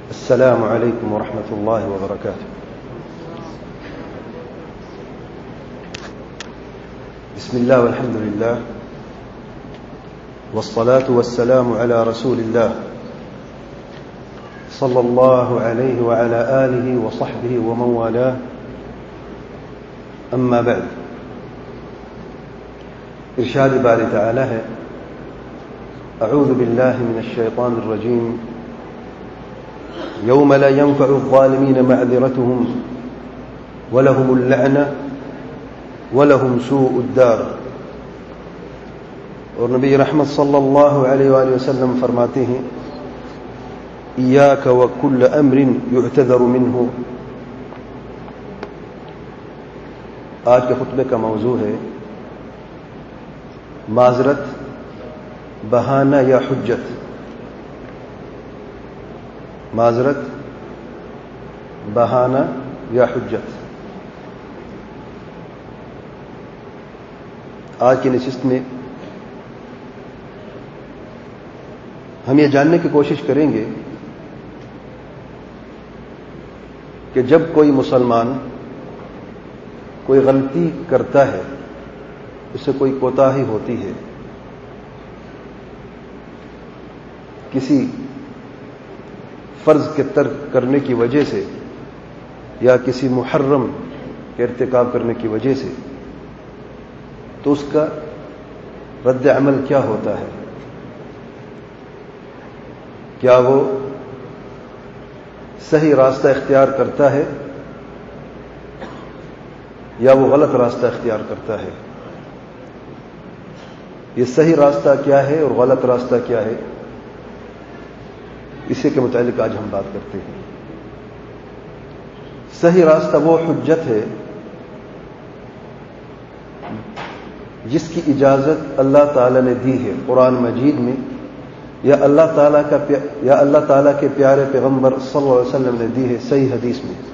السلام عليكم ورحمة الله وبركاته. بسم الله والحمد لله والصلاة والسلام على رسول الله صلى الله عليه وعلى آله وصحبه ومن والاه. أما بعد، ارشاد باری تعالی ہے: اعوذ باللہ من الشیطان الرجیم یوم لا ينفع الظالمین معذرتهم ولهم اللعنة ولهم سوء الدار. اور نبی رحمت صلی اللہ علیہ وآلہ وسلم فرماتے ہیں: ایاک وکل امر یعتذر منہ. آج کے خطبے کا موضوع ہے معذرت، بہانہ یا حجت. معذرت، بہانہ یا حجت. آج کی نشست میں ہم یہ جاننے کی کوشش کریں گے کہ جب کوئی مسلمان کوئی غلطی کرتا ہے، اس سے کوئی کوتاہی ہوتی ہے، کسی فرض کے ترک کرنے کی وجہ سے یا کسی محرم کے ارتکاب کرنے کی وجہ سے، تو اس کا رد عمل کیا ہوتا ہے؟ کیا وہ صحیح راستہ اختیار کرتا ہے یا وہ غلط راستہ اختیار کرتا ہے؟ یہ صحیح راستہ کیا ہے اور غلط راستہ کیا ہے، اسی کے متعلق آج ہم بات کرتے ہیں. صحیح راستہ وہ حجت ہے جس کی اجازت اللہ تعالی نے دی ہے قرآن مجید میں، یا اللہ تعالی کے پیارے پیغمبر صلی اللہ علیہ وسلم نے دی ہے صحیح حدیث میں.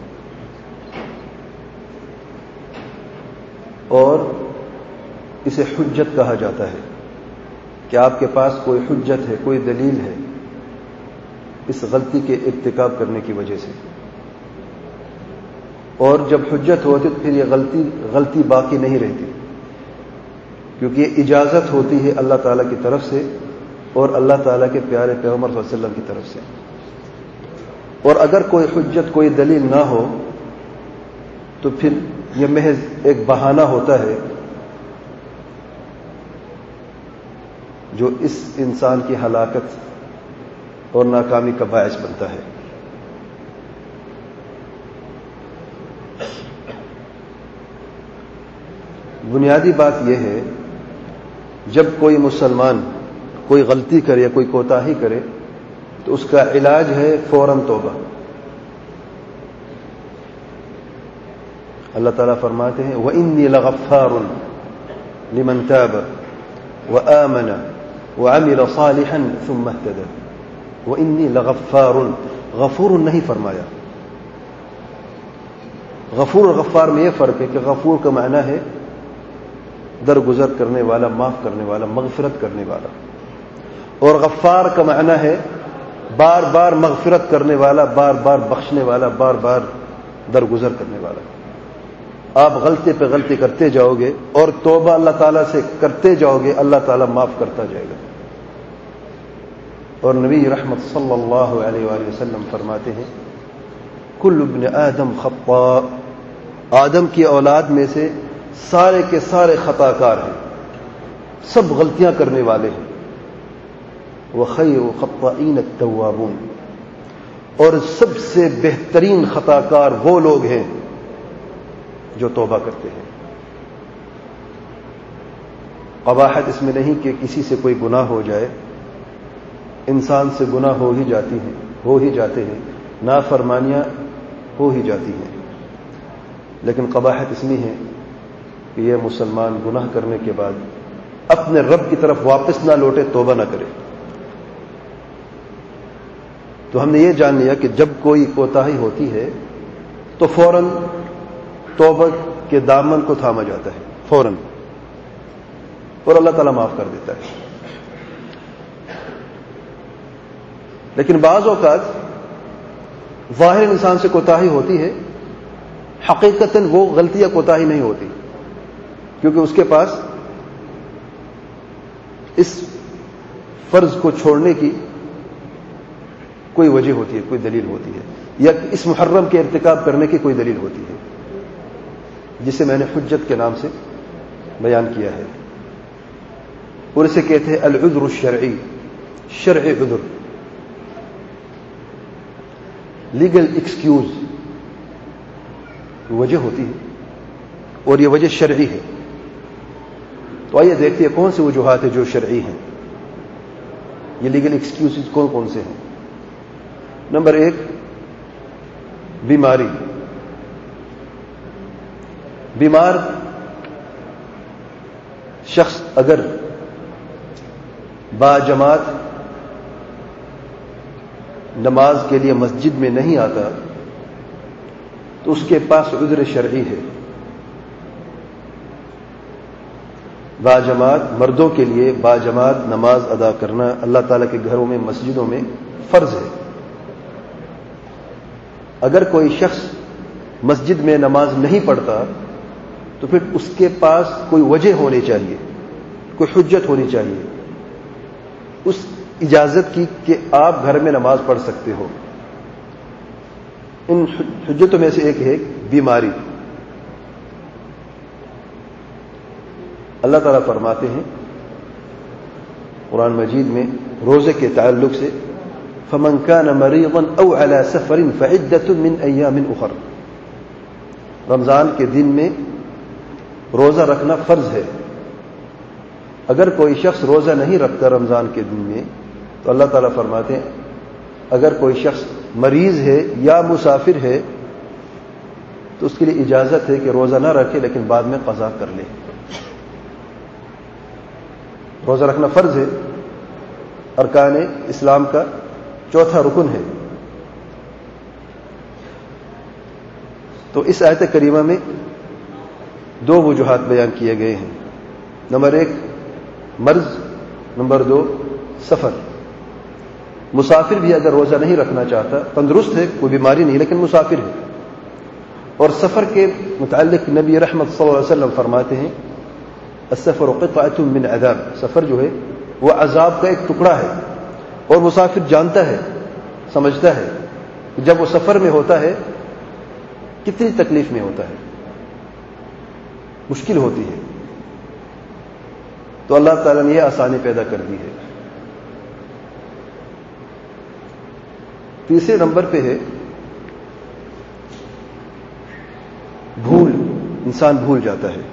اور اسے حجت کہا جاتا ہے کہ آپ کے پاس کوئی حجت ہے، کوئی دلیل ہے اس غلطی کے ارتکاب کرنے کی وجہ سے. اور جب حجت ہوتی تو پھر یہ غلطی باقی نہیں رہتی، کیونکہ یہ اجازت ہوتی ہے اللہ تعالیٰ کی طرف سے اور اللہ تعالیٰ کے پیارے پیغمبر صلی اللہ علیہ وسلم کی طرف سے. اور اگر کوئی حجت، کوئی دلیل نہ ہو تو پھر یہ محض ایک بہانہ ہوتا ہے جو اس انسان کی ہلاکت اور ناکامی کا باعث بنتا ہے. بنیادی بات یہ ہے، جب کوئی مسلمان کوئی غلطی کرے یا کوئی کوتاہی کرے تو اس کا علاج ہے فوراً توبہ. اللہ تعالیٰ فرماتے ہیں: وَإِنِّي لَغَفَّارٌ لِمَنْ تَابَ وَآمَنَ وَعَمِلَ صَالِحًا ثُمَّ اهْتَدَى. وَإِنِّي لَغَفَّارٌ، غفور نہیں فرمایا. غفور اور غفار میں یہ فرق ہے کہ غفور کا معنی ہے درگزر کرنے والا، معاف کرنے والا، مغفرت کرنے والا، اور غفار کا معنی ہے بار بار مغفرت کرنے والا، بار بار بخشنے والا، بار بار درگزر کرنے والا. آپ غلطی پہ غلطی کرتے جاؤ گے اور توبہ اللہ تعالیٰ سے کرتے جاؤ گے، اللہ تعالیٰ معاف کرتا جائے گا. اور نبی رحمت صلی اللہ علیہ وآلہ وسلم فرماتے ہیں: کل ابن آدم خطاء. آدم کی اولاد میں سے سارے کے سارے خطا کار ہیں، سب غلطیاں کرنے والے ہیں. وخیر الخطائین التوابون. اور سب سے بہترین خطا کار وہ لوگ ہیں جو توبہ کرتے ہیں. قباحت اس میں نہیں کہ کسی سے کوئی گناہ ہو جائے، انسان سے گناہ ہو ہی جاتے ہیں، نافرمانیاں ہو ہی جاتی ہیں، لیکن قباحت اس میں ہے کہ یہ مسلمان گناہ کرنے کے بعد اپنے رب کی طرف واپس نہ لوٹے، توبہ نہ کرے. تو ہم نے یہ جان لیا کہ جب کوئی کوتاہی ہوتی ہے تو فوراً توبہ کے دامن کو تھاما جاتا ہے فوراً، اور اللہ تعالیٰ معاف کر دیتا ہے. لیکن بعض اوقات ظاہر انسان سے کوتاہی ہوتی ہے، حقیقتاً وہ غلطی یا کوتاہی نہیں ہوتی، کیونکہ اس کے پاس اس فرض کو چھوڑنے کی کوئی وجہ ہوتی ہے، کوئی دلیل ہوتی ہے، یا اس محرم کے ارتکاب کرنے کی کوئی دلیل ہوتی ہے، جسے میں نے حجت کے نام سے بیان کیا ہے، اور اسے کہتے ہیں العذر الشرعی، شرعی عذر، لیگل ایکسکیوز، وجہ ہوتی ہے اور یہ وجہ شرعی ہے۔ تو آئیے دیکھتے ہیں کون سی وجوہات ہیں جو شرعی ہیں، یہ لیگل ایکسکیوز کون کون سے ہیں۔ نمبر 1، بیماری۔ بیمار شخص اگر باجماعت نماز کے لیے مسجد میں نہیں آتا تو اس کے پاس عذر شرعی ہے۔ باجماعت مردوں کے لیے باجماعت نماز ادا کرنا اللہ تعالیٰ کے گھروں میں مسجدوں میں فرض ہے۔ اگر کوئی شخص مسجد میں نماز نہیں پڑھتا تو پھر اس کے پاس کوئی وجہ ہونی چاہیے، کوئی حجت ہونی چاہیے اس اجازت کی کہ آپ گھر میں نماز پڑھ سکتے ہو۔ ان حجتوں میں سے ایک ہے بیماری۔ اللہ تعالیٰ فرماتے ہیں قرآن مجید میں روزے کے تعلق سے فَمَنْ كَانَ مَرِيضًا أَوْ عَلَى سَفَرٍ فَعِدَّةٌ مِّنْ أَيَّامٍ أُخَرَ۔ رمضان کے دن میں روزہ رکھنا فرض ہے۔ اگر کوئی شخص روزہ نہیں رکھتا رمضان کے دن میں تو اللہ تعالیٰ فرماتے ہیں اگر کوئی شخص مریض ہے یا مسافر ہے تو اس کے لیے اجازت ہے کہ روزہ نہ رکھے لیکن بعد میں قضا کر لے۔ روزہ رکھنا فرض ہے، ارکان اسلام کا چوتھا رکن ہے۔ تو اس آیت کریمہ میں 2 وجوہات بیان کیے گئے ہیں۔ نمبر 1 مرض، نمبر 2 سفر۔ مسافر بھی اگر روزہ نہیں رکھنا چاہتا، تندرست ہے، کوئی بیماری نہیں لیکن مسافر ہے، اور سفر کے متعلق نبی رحمت صلی اللہ علیہ وسلم فرماتے ہیں السفر قطعۃ من عذاب، سفر جو ہے وہ عذاب کا ایک ٹکڑا ہے، اور مسافر جانتا ہے، سمجھتا ہے کہ جب وہ سفر میں ہوتا ہے کتنی تکلیف میں ہوتا ہے، مشکل ہوتی ہے۔ تو اللہ تعالیٰ نے یہ آسانی پیدا کر دی ہے۔ تیسرے نمبر پہ ہے بھول، انسان بھول جاتا ہے۔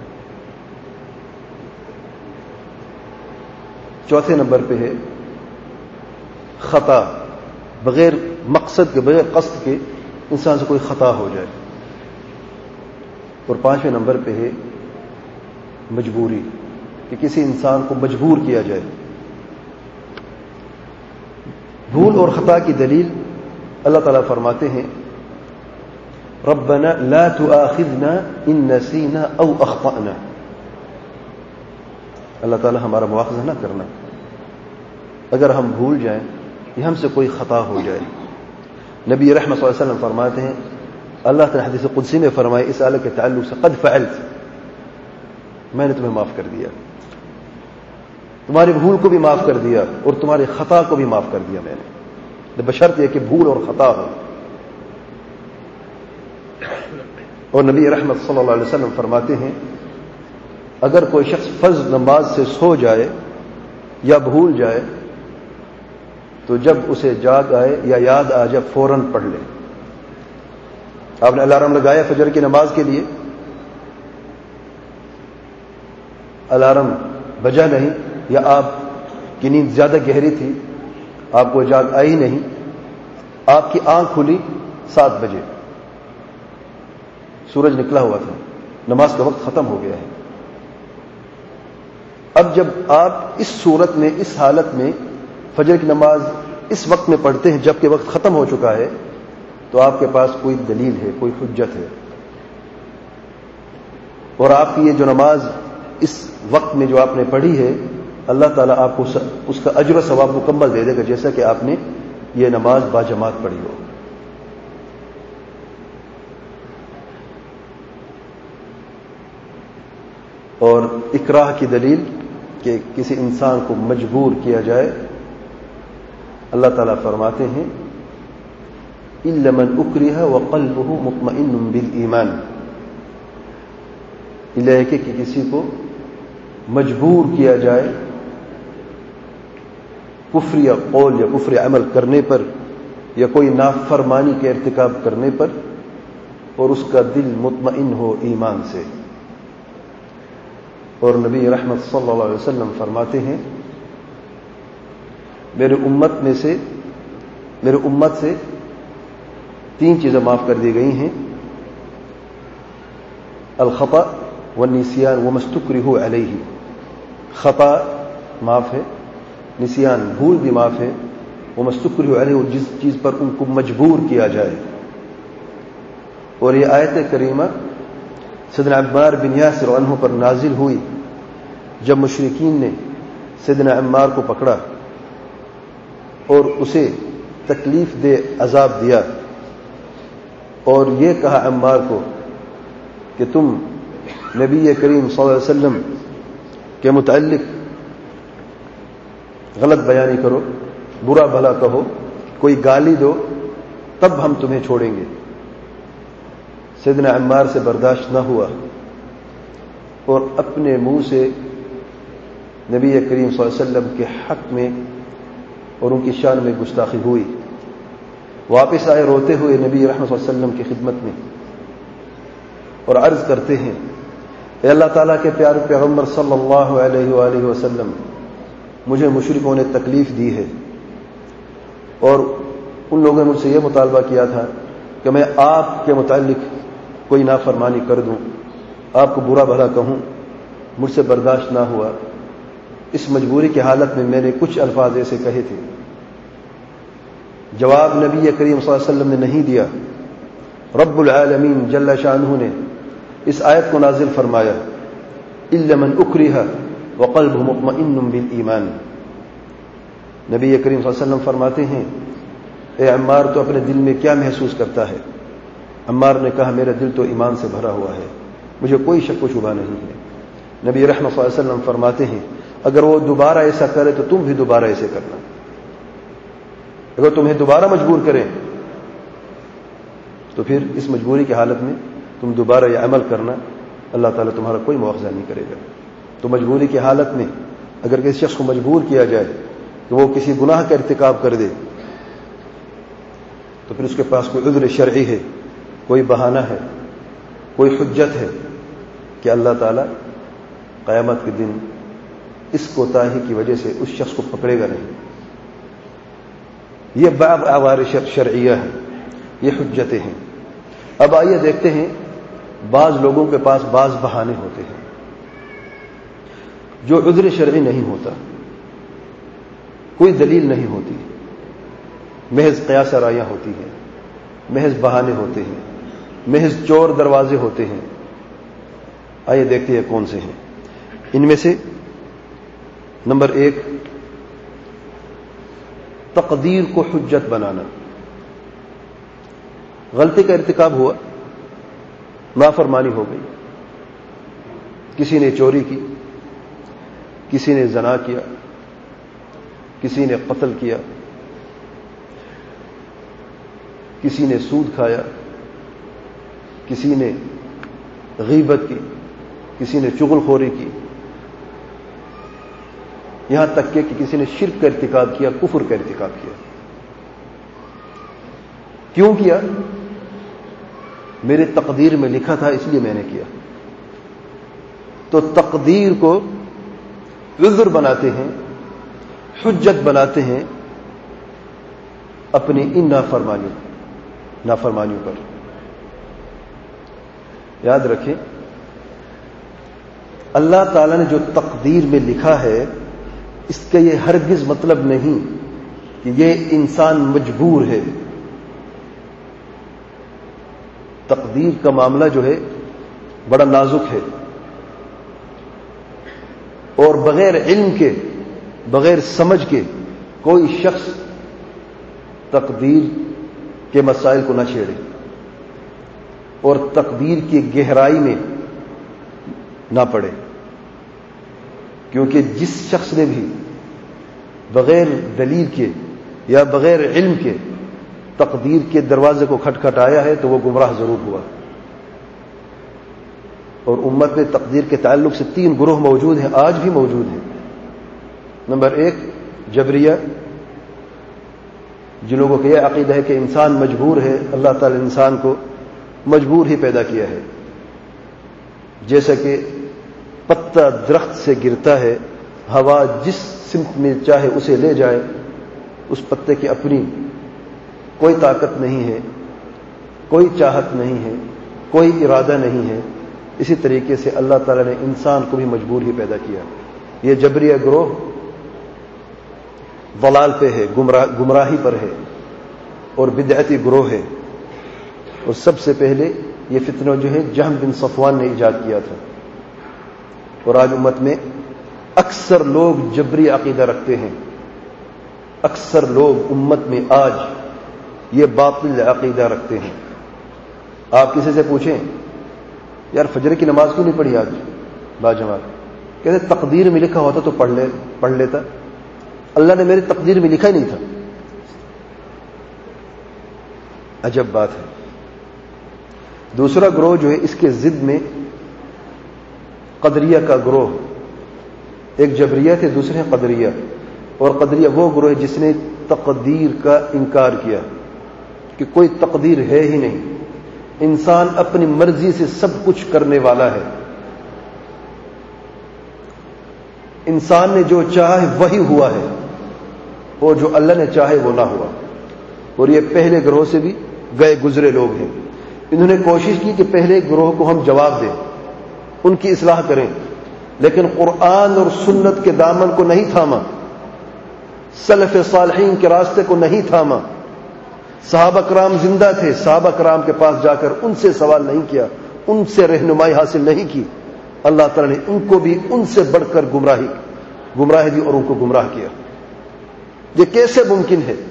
چوتھے نمبر پہ ہے خطا، بغیر مقصد کے، بغیر قصد کے انسان سے کوئی خطا ہو جائے۔ اور 5ویں نمبر پہ ہے مجبوری، کہ کسی انسان کو مجبور کیا جائے۔ بھول اور خطا کی دلیل اللہ تعالیٰ فرماتے ہیں ربنا لا تؤاخذنا ان نسینا او اخطأنا، اللہ تعالیٰ ہمارا مواخذہ نہ کرنا اگر ہم بھول جائیں کہ ہم سے کوئی خطا ہو جائے۔ نبی رحمت صلی اللہ علیہ وسلم فرماتے ہیں اللہ تعالیٰ حدیث قدسی میں فرمائے اس آیت کے تعلق سے قد فعلت، میں نے تمہیں معاف کر دیا، تمہاری بھول کو بھی معاف کر دیا اور تمہاری خطا کو بھی معاف کر دیا میں نے، بشرط یہ کہ بھول اور خطا ہو۔ اور نبی رحمت صلی اللہ علیہ وسلم فرماتے ہیں اگر کوئی شخص فرض نماز سے سو جائے یا بھول جائے تو جب اسے جاگ آئے یا یاد آ جائے فوراً پڑھ لے۔ آپ نے الارم لگایا فجر کی نماز کے لیے، الارم بجا نہیں، یا آپ کی نیند زیادہ گہری تھی، آپ کو جاگ آئی نہیں، آپ کی آنکھ کھلی 7 بجے، سورج نکلا ہوا تھا، نماز کا وقت ختم ہو گیا ہے۔ اب جب آپ اس صورت میں، اس حالت میں فجر کی نماز اس وقت میں پڑھتے ہیں جبکہ وقت ختم ہو چکا ہے تو آپ کے پاس کوئی دلیل ہے، کوئی حجت ہے، اور آپ کی یہ جو نماز اس وقت میں جو آپ نے پڑھی ہے اللہ تعالیٰ آپ کو اس کا اجر و ثواب مکمل دے دے گا جیسا کہ آپ نے یہ نماز باجماعت پڑھی ہو۔ اور اکراہ کی دلیل کہ کسی انسان کو مجبور کیا جائے، اللہ تعالیٰ فرماتے ہیں إِلَّا مَنْ أُكْرِهَ وَقَلْبُهُ مُطْمَئِنٌ بِالْإِيمَانِ، اللہ کہ کسی کو مجبور کیا جائے کفر یا قول یا کفر عمل کرنے پر یا کوئی نافرمانی کے ارتکاب کرنے پر، اور اس کا دل مطمئن ہو ایمان سے۔ اور نبی رحمت صلی اللہ علیہ وسلم فرماتے ہیں میرے امت سے 3 چیزیں معاف کر دی گئی ہیں، الخطأ والنسیان وما استکرہوا علیہ، خطا معاف ہے، نسیان بھول بھی معاف ہے، وما استکرہوا علیہ جس چیز پر ان کو مجبور کیا جائے۔ اور یہ آیت کریمہ سیدنا عمار بن یاسر عنہ پر نازل ہوئی جب مشرکین نے سیدنا عمار کو پکڑا اور اسے تکلیف دے عذاب دیا اور یہ کہا عمار کو کہ تم نبی کریم صلی اللہ علیہ وسلم کے متعلق غلط بیانی کرو، برا بھلا کہو، کوئی گالی دو، تب ہم تمہیں چھوڑیں گے۔ سیدنا عمار سے برداشت نہ ہوا اور اپنے منہ سے نبی کریم صلی اللہ علیہ وسلم کے حق میں اور ان کی شان میں گستاخی ہوئی۔ واپس آئے روتے ہوئے نبی رحمت صلی اللہ علیہ وسلم کی خدمت میں اور عرض کرتے ہیں اے اللہ تعالیٰ کے پیارے پیغمبر صلی اللہ علیہ وآلہ وسلم، مجھے مشرکوں نے تکلیف دی ہے اور ان لوگوں نے مجھ سے یہ مطالبہ کیا تھا کہ میں آپ کے متعلق کوئی نافرمانی کر دوں، آپ کو برا بھلا کہوں، مجھ سے برداشت نہ ہوا۔ اس مجبوری کی حالت میں میں نے کچھ الفاظ ایسے کہے تھے۔ جواب نبی کریم صلی اللہ علیہ وسلم نے نہیں دیا۔ رب العالمین جل شانہ نے اس آیت کو نازل فرمایا إِلَّا مَنْ أُكْرِهَ وَقَلْبُهُ مُطْمَئِنٌ بِالْإِيمَانِ۔ نبی کریم صلی اللہ علیہ وسلم فرماتے ہیں اے عمار تو اپنے دل میں کیا محسوس کرتا ہے؟ عمار نے کہا میرا دل تو ایمان سے بھرا ہوا ہے، مجھے کوئی شک و شبہ نہیں ہے۔ نبی رحمت صلی اللہ علیہ وسلم فرماتے ہیں اگر وہ دوبارہ ایسا کرے تو تم بھی دوبارہ ایسے کرنا، اگر تمہیں دوبارہ مجبور کریں تو پھر اس مجبوری کی حالت میں تم دوبارہ یہ عمل کرنا، اللہ تعالیٰ تمہارا کوئی مواخذہ نہیں کرے گا۔ تو مجبوری کی حالت میں اگر کسی شخص کو مجبور کیا جائے کہ وہ کسی گناہ کا ارتکاب کر دے تو پھر اس کے پاس کوئی عذر شرعی ہے، کوئی بہانہ ہے، کوئی حجت ہے کہ اللہ تعالیٰ قیامت کے دن اس کوتاہی کی وجہ سے اس شخص کو پکڑے گا نہیں۔ یہ بعض عوارض شرعیہ ہیں، یہ حجتیں ہیں۔ اب آئیے دیکھتے ہیں بعض لوگوں کے پاس بعض بہانے ہوتے ہیں جو عذر شرعی نہیں ہوتا، کوئی دلیل نہیں ہوتی، محض قیاس رائیاں ہوتی ہیں، محض بہانے ہوتے ہیں، محض چور دروازے ہوتے ہیں۔ آئیے دیکھتے ہیں کون سے ہیں۔ ان میں سے نمبر 1 تقدیر کو حجت بنانا۔ غلطی کا ارتکاب ہوا، نافرمانی ہو گئی، کسی نے چوری کی، کسی نے زنا کیا، کسی نے قتل کیا، کسی نے سود کھایا، کسی نے غیبت کی، کسی نے چغل خوری کی، یہاں تک کہ کسی نے شرک کا ارتکاب کیا، کفر کا ارتکاب کیا۔ کیوں کیا؟ میرے تقدیر میں لکھا تھا اس لیے میں نے کیا۔ تو تقدیر کو عذر بناتے ہیں، حجت بناتے ہیں اپنی ان نافرمانیوں پر۔ یاد رکھیں اللہ تعالیٰ نے جو تقدیر میں لکھا ہے اس کا یہ ہرگز مطلب نہیں کہ یہ انسان مجبور ہے۔ تقدیر کا معاملہ جو ہے بڑا نازک ہے اور بغیر علم کے، بغیر سمجھ کے کوئی شخص تقدیر کے مسائل کو نہ چھیڑے اور تقدیر کی گہرائی میں نہ پڑے۔ کیونکہ جس شخص نے بھی بغیر دلیل کے یا بغیر علم کے تقدیر کے دروازے کو کھٹکھٹایا ہے تو وہ گمراہ ضرور ہوا. اور امت میں تقدیر کے تعلق سے 3 گروہ موجود ہیں، آج بھی موجود ہیں. نمبر 1 جبریہ، جن لوگوں کا یہ عقیدہ ہے کہ انسان مجبور ہے، اللہ تعالی نے انسان کو مجبور ہی پیدا کیا ہے. جیسا کہ پتا درخت سے گرتا ہے، ہوا جس سمت میں چاہے اسے لے جائے، اس پتے کی اپنی کوئی طاقت نہیں ہے، کوئی چاہت نہیں ہے، کوئی ارادہ نہیں ہے. اسی طریقے سے اللہ تعالی نے انسان کو بھی مجبور ہی پیدا کیا. یہ جبریہ گروہ ضلال پہ ہے، گمراہی پر ہے اور بدعتی گروہ ہے. اور سب سے پہلے یہ فتنہ جو ہے جہم بن صفوان نے ایجاد کیا تھا. اور آج امت میں اکثر لوگ جبری عقیدہ رکھتے ہیں. اکثر لوگ امت میں آج یہ باطل عقیدہ رکھتے ہیں. آپ کسی سے پوچھیں یار فجر کی نماز کیوں نہیں پڑھی آج باجماعت؟ کہتے تقدیر میں لکھا ہوتا تو پڑھ لیتا. اللہ نے میری تقدیر میں لکھا ہی نہیں تھا. عجب بات ہے. دوسرا گروہ جو ہے اس کے ضد میں قدریہ کا گروہ. ایک جبریہ تھے، دوسرے ہیں قدریہ. اور قدریہ وہ گروہ ہے جس نے تقدیر کا انکار کیا کہ کوئی تقدیر ہے ہی نہیں، انسان اپنی مرضی سے سب کچھ کرنے والا ہے، انسان نے جو چاہا وہی ہوا ہے اور جو اللہ نے چاہے وہ نہ ہوا. اور یہ پہلے گروہ سے بھی گئے گزرے لوگ ہیں. انہوں نے کوشش کی کہ پہلے گروہ کو ہم جواب دیں، ان کی اصلاح کریں، لیکن قرآن اور سنت کے دامن کو نہیں تھاما، سلف صالحین کے راستے کو نہیں تھاما. صحابہ کرام زندہ تھے، صحابہ کرام کے پاس جا کر ان سے سوال نہیں کیا، ان سے رہنمائی حاصل نہیں کی. اللہ تعالی نے ان کو بھی ان سے بڑھ کر گمراہ دی اور ان کو گمراہ کیا. یہ کیسے ممکن ہے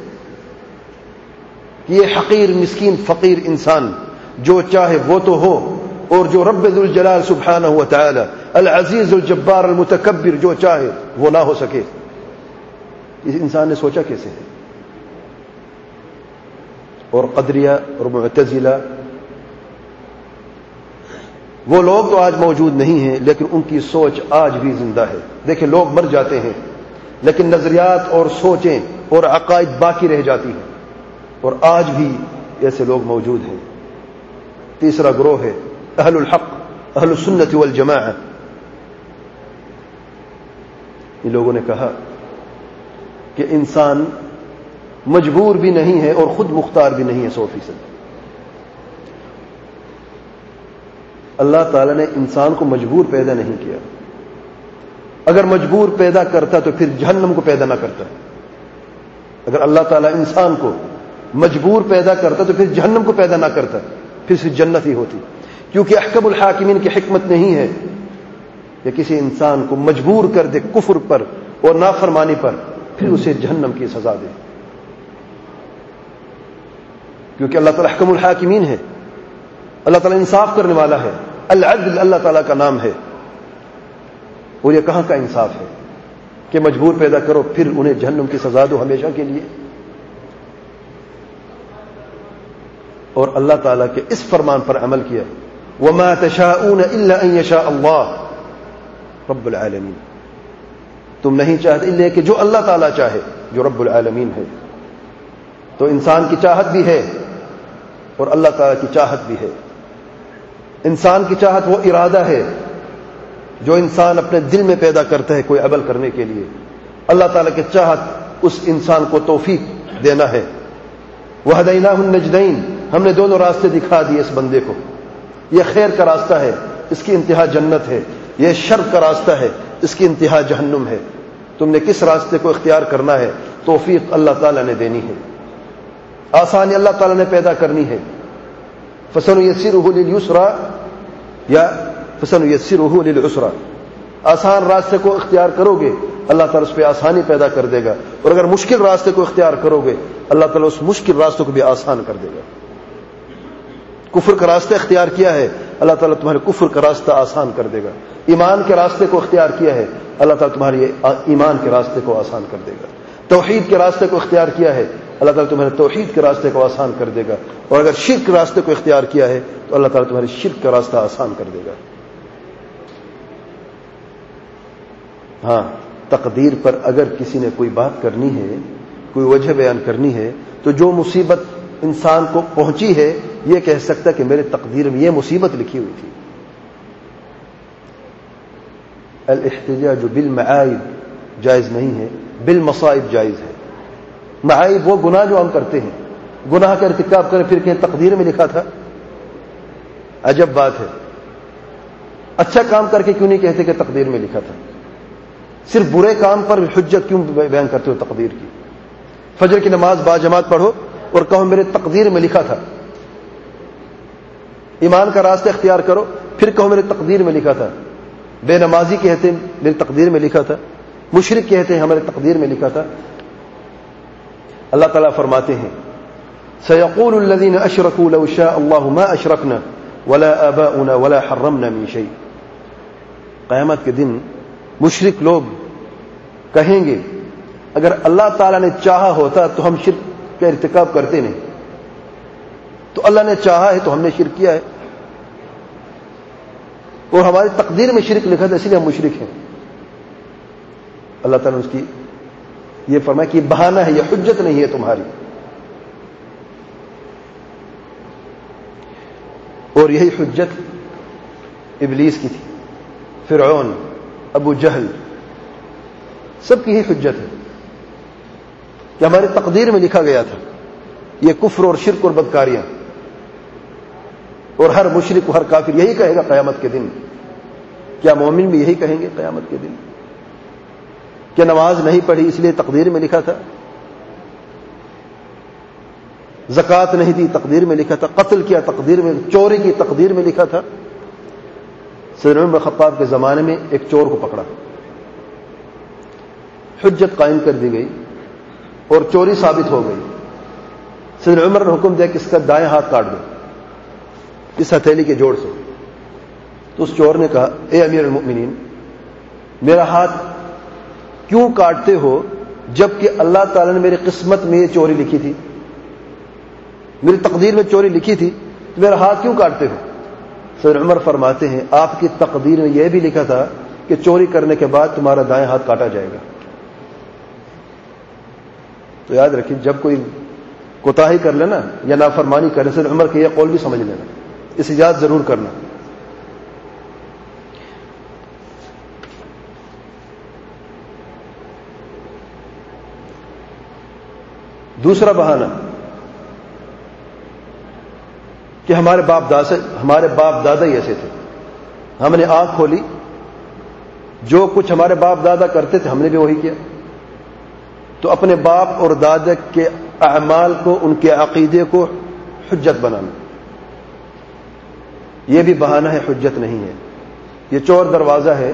کہ یہ حقیر مسکین فقیر انسان جو چاہے وہ تو ہو، اور جو رب ذوالجلال سبحانہ و تعالی العزیز الجبار المتکبر جو چاہے وہ نہ ہو سکے؟ اس انسان نے سوچا کیسے ہے؟ اور قدریہ اور معتزلہ وہ لوگ تو آج موجود نہیں ہیں، لیکن ان کی سوچ آج بھی زندہ ہے. دیکھیں لوگ مر جاتے ہیں لیکن نظریات اور سوچیں اور عقائد باقی رہ جاتی ہیں، اور آج بھی ایسے لوگ موجود ہیں. تیسرا گروہ ہے اہل الحق، اہل السنت والجماعہ. ان لوگوں نے کہا کہ انسان مجبور بھی نہیں ہے اور خود مختار بھی نہیں ہے 100%. اللہ تعالی نے انسان کو مجبور پیدا نہیں کیا. اگر مجبور پیدا کرتا تو پھر جہنم کو پیدا نہ کرتا. اگر اللہ تعالی انسان کو مجبور پیدا کرتا تو پھر جہنم کو پیدا نہ کرتا، پھر صرف جنت ہی ہوتی. کیونکہ احکم الحاکمین کی حکمت نہیں ہے کہ کسی انسان کو مجبور کر دے کفر پر اور نافرمانی پر پھر اسے جہنم کی سزا دے. کیونکہ اللہ تعالی احکم الحاکمین ہے، اللہ تعالی انصاف کرنے والا ہے. العدل اللہ تعالی کا نام ہے. اور یہ کہاں کا انصاف ہے کہ مجبور پیدا کرو پھر انہیں جہنم کی سزا دو ہمیشہ کے لیے؟ اور اللہ تعالیٰ کے اس فرمان پر عمل کیا، وَمَا تَشَاءُونَ إِلَّا أَن يَشَاءَ اللَّهُ رب العالمین. تم نہیں چاہتے الا کہ جو اللہ تعالیٰ چاہے، جو رب العالمین ہے. تو انسان کی چاہت بھی ہے اور اللہ تعالیٰ کی چاہت بھی ہے. انسان کی چاہت وہ ارادہ ہے جو انسان اپنے دل میں پیدا کرتا ہے کوئی عمل کرنے کے لیے. اللہ تعالیٰ کی چاہت اس انسان کو توفیق دینا ہے. وَهَدَيْنَاهُ النَّجْدَيْنِ، ہم نے دونوں راستے دکھا دیے اس بندے کو. یہ خیر کا راستہ ہے، اس کی انتہا جنت ہے. یہ شر کا راستہ ہے، اس کی انتہا جہنم ہے. تم نے کس راستے کو اختیار کرنا ہے، توفیق اللہ تعالیٰ نے دینی ہے، آسانی اللہ تعالیٰ نے پیدا کرنی ہے. فَسَنُيَسِّرُهُ لِلْيُسْرَى یا فَسَنُيَسِّرُهُ لِلْعُسْرَى. آسان راستے کو اختیار کرو گے اللہ تعالیٰ اس پہ آسانی پیدا کر دے گا، اور اگر مشکل راستے کو اختیار کرو گے اللہ تعالیٰ اس مشکل راستوں کو بھی آسان کر دے گا. کفر کا راستہ اختیار کیا ہے، اللہ تعالیٰ تمہارے کفر کا راستہ آسان کر دے گا. ایمان کے راستے کو اختیار کیا ہے، اللہ تعالیٰ تمہارے ایمان کے راستے کو آسان کر دے گا. توحید کے راستے کو اختیار کیا ہے, اللہ تعالیٰ تمہارے توحید کے راستے کو آسان کر دے گا. اور اگر شرک کے راستے کو اختیار کیا ہے تو اللہ تعالیٰ تمہارے شرک کا راستہ آسان کر دے گا. ہاں, تقدیر پر اگر کسی نے کوئی بات کرنی ہے, کوئی وجہ بیان کرنی ہے, تو جو مصیبت انسان کو پہنچی ہے یہ کہہ سکتا کہ میرے تقدیر میں یہ مصیبت لکھی ہوئی تھی. الاحتجاج بالمعائب جائز نہیں ہے, بالمصائب جائز ہے. معائب وہ گناہ جو ہم کرتے ہیں, گناہ کا ارتکاب کریں پھر کہیں تقدیر میں لکھا تھا, عجب بات ہے. اچھا کام کر کے کیوں نہیں کہتے کہ تقدیر میں لکھا تھا؟ صرف برے کام پر حجت کیوں بیان کرتے ہو تقدیر کی؟ فجر کی نماز باجماعت پڑھو اور کہو میرے تقدیر میں لکھا تھا. ایمان کا راستہ اختیار کرو پھر کہو میرے تقدیر میں لکھا تھا. بے نمازی کہتے ہیں میری تقدیر میں لکھا تھا, مشرک کہتے ہیں ہمارے تقدیر میں لکھا تھا. اللہ تعالیٰ فرماتے ہیں سيقول الذين اشركوا لو شاء الله ما اشركنا ولا آباؤنا ولا حرمنا من شيء. قیامت کے دن مشرک لوگ کہیں گے اگر اللہ تعالیٰ نے چاہا ہوتا تو ہم شرک کا ارتکاب کرتے نہیں, تو اللہ نے چاہا ہے تو ہم نے شرک کیا ہے, اور ہماری تقدیر میں شرک لکھا تھا اس لیے ہم مشرک ہیں. اللہ تعالیٰ نے اس کی یہ فرمایا کہ یہ بہانہ ہے, یہ حجت نہیں ہے تمہاری. اور یہی حجت ابلیس کی تھی, فرعون, ابو جہل, سب کی ہی حجت ہے کہ ہماری تقدیر میں لکھا گیا تھا یہ کفر اور شرک اور بدکاریاں. اور ہر مشرک و ہر کافر یہی کہے گا قیامت کے دن. کیا مومن بھی یہی کہیں گے قیامت کے دن کہ نماز نہیں پڑھی اس لیے تقدیر میں لکھا تھا, زکوٰۃ نہیں دی تقدیر میں لکھا تھا, قتل کیا تقدیر میں, چوری کی تقدیر میں لکھا تھا. سیدنا عمر خطاب کے زمانے میں ایک چور کو پکڑا, حجت قائم کر دی گئی اور چوری ثابت ہو گئی. سیدنا عمر نے حکم دیا کہ اس کا دائیں ہاتھ کاٹ دو اس ہتھیلی کے جوڑ سے. تو اس چور نے کہا اے امیر المؤمنین, میرا ہاتھ کیوں کاٹتے ہو جبکہ اللہ تعالیٰ نے میری قسمت میں یہ چوری لکھی تھی, میری تقدیر میں چوری لکھی تھی, تو میرا ہاتھ کیوں کاٹتے ہو؟ سیدنا عمر فرماتے ہیں آپ کی تقدیر میں یہ بھی لکھا تھا کہ چوری کرنے کے بعد تمہارا دائیں ہاتھ کاٹا جائے گا. تو یاد رکھیے جب کوئی کوتاہی کر لینا یا نافرمانی کرنے, سیدنا عمر کے یہ قول بھی سمجھ لینا, احتجاج ضرور کرنا. دوسرا بہانہ کہ ہمارے باپ دادا ہی ایسے تھے, ہم نے آنکھ کھولی, جو کچھ ہمارے باپ دادا کرتے تھے ہم نے بھی وہی کیا. تو اپنے باپ اور دادا کے اعمال کو, ان کے عقیدے کو حجت بنانا, یہ بھی بہانہ ہے, حجت نہیں ہے. یہ چور دروازہ ہے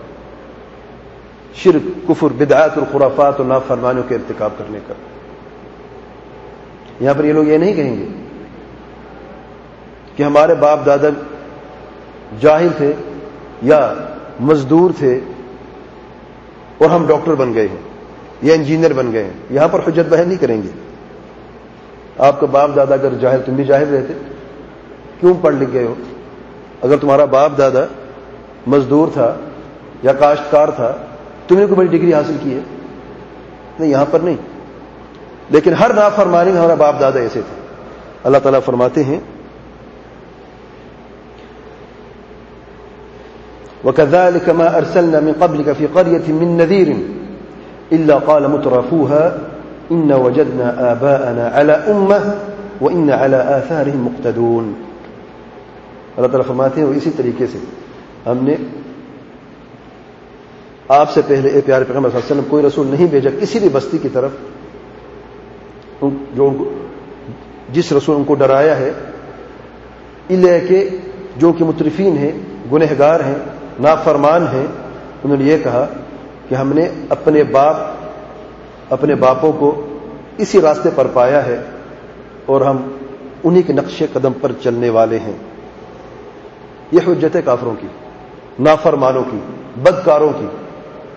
شرک, کفر, بدعات اور خرافات اور نافرمانیوں کے ارتکاب کرنے کا. یہاں پر یہ لوگ یہ نہیں کہیں گے کہ ہمارے باپ دادا جاہل تھے یا مزدور تھے اور ہم ڈاکٹر بن گئے ہیں یا انجینئر بن گئے ہیں. یہاں پر حجت بیان نہیں کریں گے. آپ کا باپ دادا اگر جاہل, تم بھی جاہل رہتے, کیوں پڑھ لکھ گئے ہو؟ اگر تمہارا باپ دادا مزدور تھا یا کاشتکار تھا, تم نے کوئی بڑی ڈگری حاصل کی ہے؟ نہیں, یہاں پر نہیں. لیکن ہر نافرمانی میں ہمارا باپ دادا ایسے تھے. اللہ تعالیٰ فرماتے ہیں وَكَذَلِكَ مَا أَرْسَلْنَا مِن قَبْلِكَ فِي قَرْيَةٍ مِّن نَّذِيرٍ إِلَّا قَالَ مُتْرَفُوهَا إِنَّ وَجَدْنَا آبَاءَنَا عَلَى أُمَّةٍ وَإِنَّ عَلَى آثَارِهِم مُقْتَدُونَ. اللہ تعالیٰ فرماتے ہیں اسی طریقے سے ہم نے آپ سے پہلے اے پیارے پیغمبر صلی اللہ علیہ وسلم کوئی رسول نہیں بھیجا کسی بھی بستی کی طرف جو جس رسول ان کو ڈرایا ہے, الا کہ جو کہ مترفین ہیں, گنہگار ہیں, نافرمان ہیں, انہوں نے یہ کہا کہ ہم نے اپنے باپوں کو اسی راستے پر پایا ہے اور ہم انہی کے نقش قدم پر چلنے والے ہیں. یہ حجت ہے کافروں کی, نافرمانوں کی, بدکاروں کی.